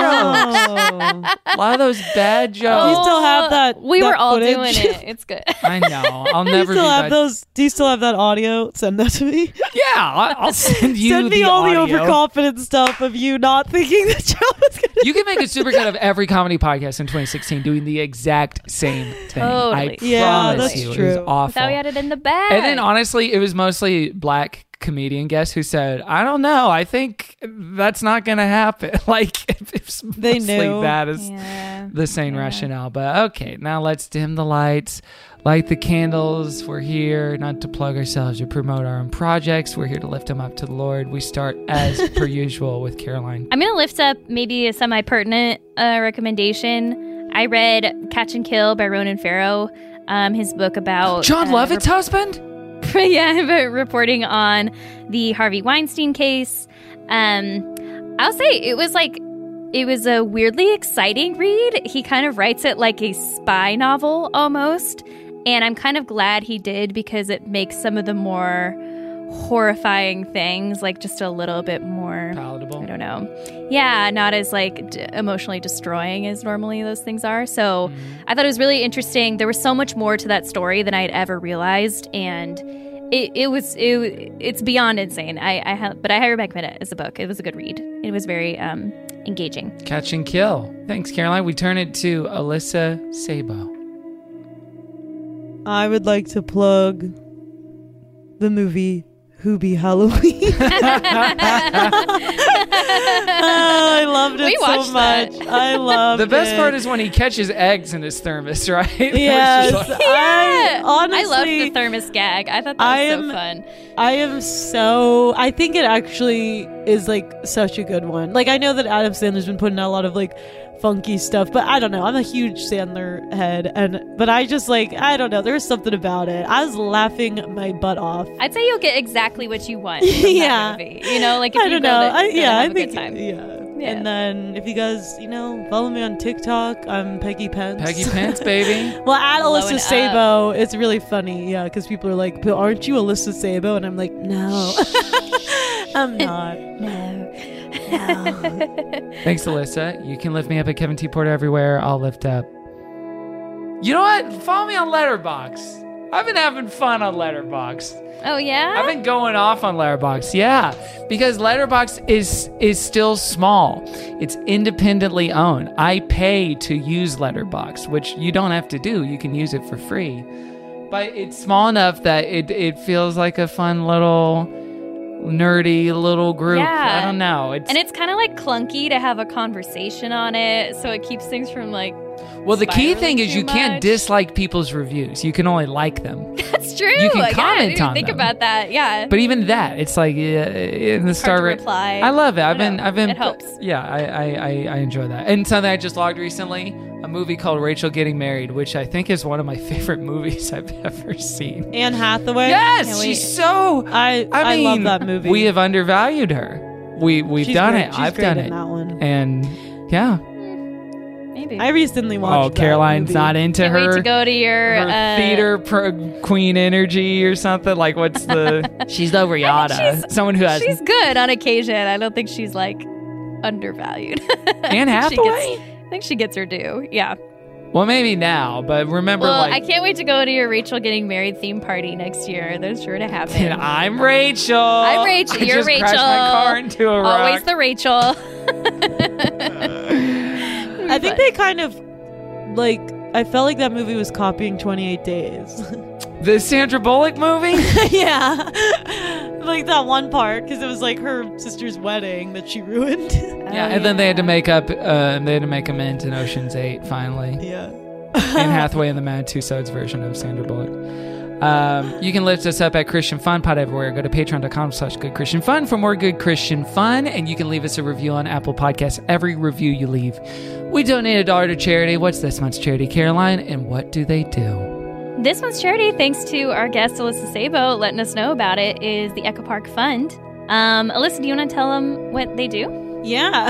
jokes. A lot of those bad jokes. Do you still have that? We that were all footage? doing it. It's good. I know. I'll Do you never still be have bad. those? Do you still have that audio? Send that to me. Yeah, I- I'll send you Send me the all audio. the overconfident stuff of you not thinking that Joe was gonna. You can make a supercut of every comedy podcast in twenty sixteen doing the exact same thing. Totally. I Yeah, promise that's you. It true. was awful. Thought we had it in the bag. And then honestly, it was mostly black comedian guests who said, I don't know, I think that's not going to happen. Like, it's They mostly knew. that is Yeah. the same rationale. But okay, now let's dim the lights, light the candles. We're here not to plug ourselves or promote our own projects. We're here to lift them up to the Lord. We start as per usual with Caroline. I'm going to lift up maybe a semi-pertinent uh, recommendation. I read Catch and Kill by Ronan Farrow, um, his book about... John uh, Lovett's husband? yeah, but reporting on the Harvey Weinstein case. Um, I'll say it was like, it was a weirdly exciting read. He kind of writes it like a spy novel almost. And I'm kind of glad he did because it makes some of the more horrifying things like just a little bit more palatable. I don't know. Yeah, not as like d- emotionally destroying as normally those things are. So Mm-hmm. I thought it was really interesting. There was so much more to that story than I had ever realized, and it, it was it, it's beyond insane. I, I have, but I highly recommend it as a book. It was a good read. It was very um, engaging. Catch and Kill. Thanks, Caroline. We turn it to Alyssa Sabo. I would like to plug the movie Hoobie Halloween. Oh, I loved it We so watched much. that. I loved The best it. part is when he catches eggs in his thermos, right? It was Yes, just like- I honestly, I loved the thermos gag. I thought that I was am- so fun. I am so. I think it actually is like such a good one. Like I know that Adam Sandler's been putting out a lot of like funky stuff, but I don't know. I'm a huge Sandler head, and but I just like I don't know. There's something about it. I was laughing my butt off. I'd say you'll get exactly what you want from Yeah. that movie. You know, like if I you don't know, know. that I, you're gonna yeah, have I a think good time. yeah. Yeah. And then if you guys, you know, follow me on TikTok, I'm Peggy Pence. Peggy Pence, baby. Well, at Blowing Alyssa up. Sabo, it's really funny, yeah, because people are like, "But aren't you Alyssa Sabo?" And I'm like, "No, I'm not." No. Thanks, Alyssa. You can lift me up at Kevin T. Porter everywhere. I'll lift up. You know what? Follow me on Letterboxd. I've been having fun on Letterboxd. Oh yeah? I've been going off on Letterboxd. Yeah, because Letterboxd is is still small. It's independently owned. I pay to use Letterboxd, which you don't have to do. You can use it for free. But it's small enough that it it feels like a fun little nerdy little group. Yeah. I don't know. It's And it's kind of like clunky to have a conversation on it, so it keeps things from like Well, the key spiraling thing is too you can't much. dislike people's reviews. You can only like them. That's true. You can Yeah, I comment didn't even on think them. about that. Yeah. But even that, it's like uh, in the It's star hard to rate- reply. I love it. I've I been, know. I've been. It helps. Yeah, I, I, I, I enjoy that. And something I just logged recently, a movie called Rachel Getting Married, which I think is one of my favorite movies I've ever seen. Anne Hathaway. Yes, Can't she's wait. so. I I, I mean, love that movie. We have undervalued her. We we've She's done great. it. She's I've great done in it. that one. And yeah. Maybe. I recently watched. Oh, that Caroline's movie. not into Can't her. wait to go to your her uh, theater pro- queen energy or something. Like, what's the? She's the Rihanna. she's- Someone who has. She's good on occasion. I don't think she's like undervalued. Anne I think she Hathaway? gets- I think she gets her due. Yeah. Well, maybe now, but remember, Well, like, I can't wait to go to your Rachel Getting Married theme party next year. That's sure to happen. and I'm Rachel. I'm Rachel. I You're just Rachel. crashed my car into a rock. Always the Rachel. I think they kind of like. I felt like that movie was copying twenty-eight days. The Sandra Bullock movie? Yeah. Like that one part, because it was like her sister's wedding that she ruined. Yeah, and then they had to make up. Uh, they had to make amends in Ocean's Eight. Finally, yeah. Anne Hathaway and the Mad Tussauds version of Sandra Bullock. Um, you can lift us up at Christian Fun Pod everywhere. Go to patreon.com slash good Christian fun for more good Christian fun. And you can leave us a review on Apple Podcasts. Every review you leave, we donate a dollar to charity. What's this month's charity, Caroline? And what do they do? This month's charity, thanks to our guest Alyssa Sabo letting us know about it, is the Echo Park Fund. Um, Alyssa, do you want to tell them what they do? Yeah.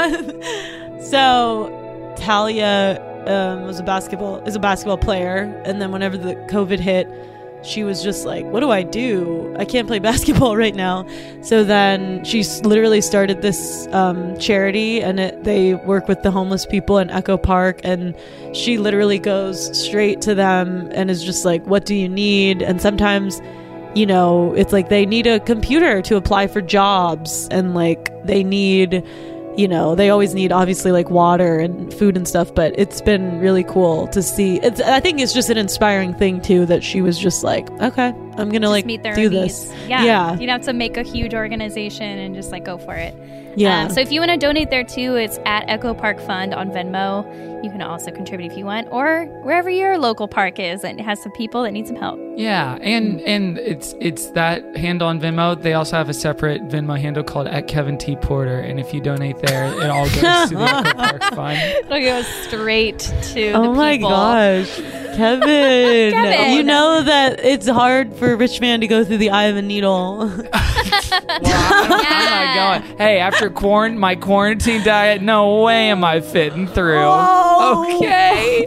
So Talia um, was a basketball is a basketball player, and then whenever the COVID hit, she was just like, what do I do? I can't play basketball right now. So then she s- literally started this um, charity, and it, they work with the homeless people in Echo Park, and she literally goes straight to them and is just like, what do you need? And sometimes, you know, it's like they need a computer to apply for jobs, and like they need, you know, they always need obviously like water and food and stuff, but it's been really cool to see. It's, I think it's just an inspiring thing too, that she was just like, okay, I'm gonna like Meet their do needs. this. Yeah. Yeah. You don't have to make a huge organization and just like go for it. Yeah. Um, so if you want to donate there too, it's at Echo Park Fund on Venmo. You can also contribute if you want, or wherever your local park is and it has some people that need some help. Yeah, and and it's it's that handle on Venmo. They also have a separate Venmo handle called at Kevin T. Porter, and if you donate there, it all goes to the Echo Park Fund. It'll go straight to Oh the my people. gosh, Kevin. Kevin. You know that it's hard for a rich man to go through the eye of a needle. I'm not going. Hey, after quarant- my quarantine diet, no way am I fitting through. Okay.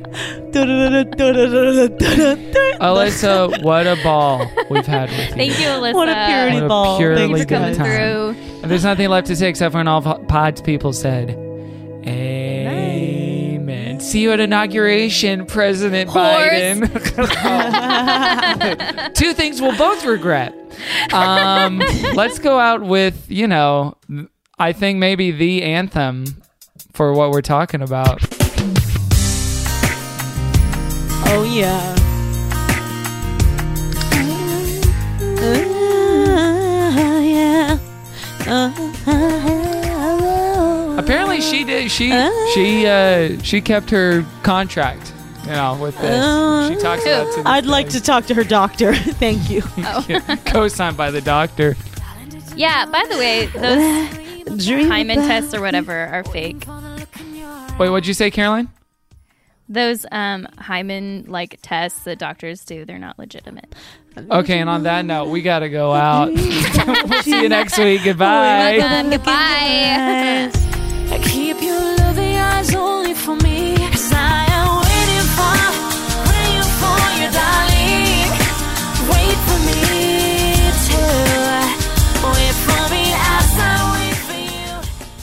Alyssa, what a ball we've had with you. Thank you, Alyssa. What a purity What a ball. purely Thanks for good coming time. through. And there's nothing left to say except for when all of Pod's people said, Amen. See you at inauguration, President Biden. Two things we'll both regret. Um, let's go out with, you know, I think maybe the anthem for what we're talking about. Oh yeah. Uh, yeah. Uh, Apparently she did she she uh she kept her contract, you know, with this. She talks about it to this I'd like to talk to her doctor. Thank you. co-signed by the doctor. Yeah, by the way, those hymen tests or whatever are fake. Wait, what'd you say, Caroline? Those um, hymen like tests that doctors do, they're not legitimate. Okay, and on that note, we gotta go out. We'll see you next week. Goodbye. Welcome. Goodbye. I keep your loving eyes only for me, 'cause I am waiting for, waiting for you, darling. Wait for me to, wait for me as I wait for you.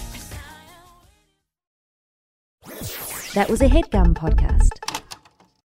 That was a HeadGum podcast.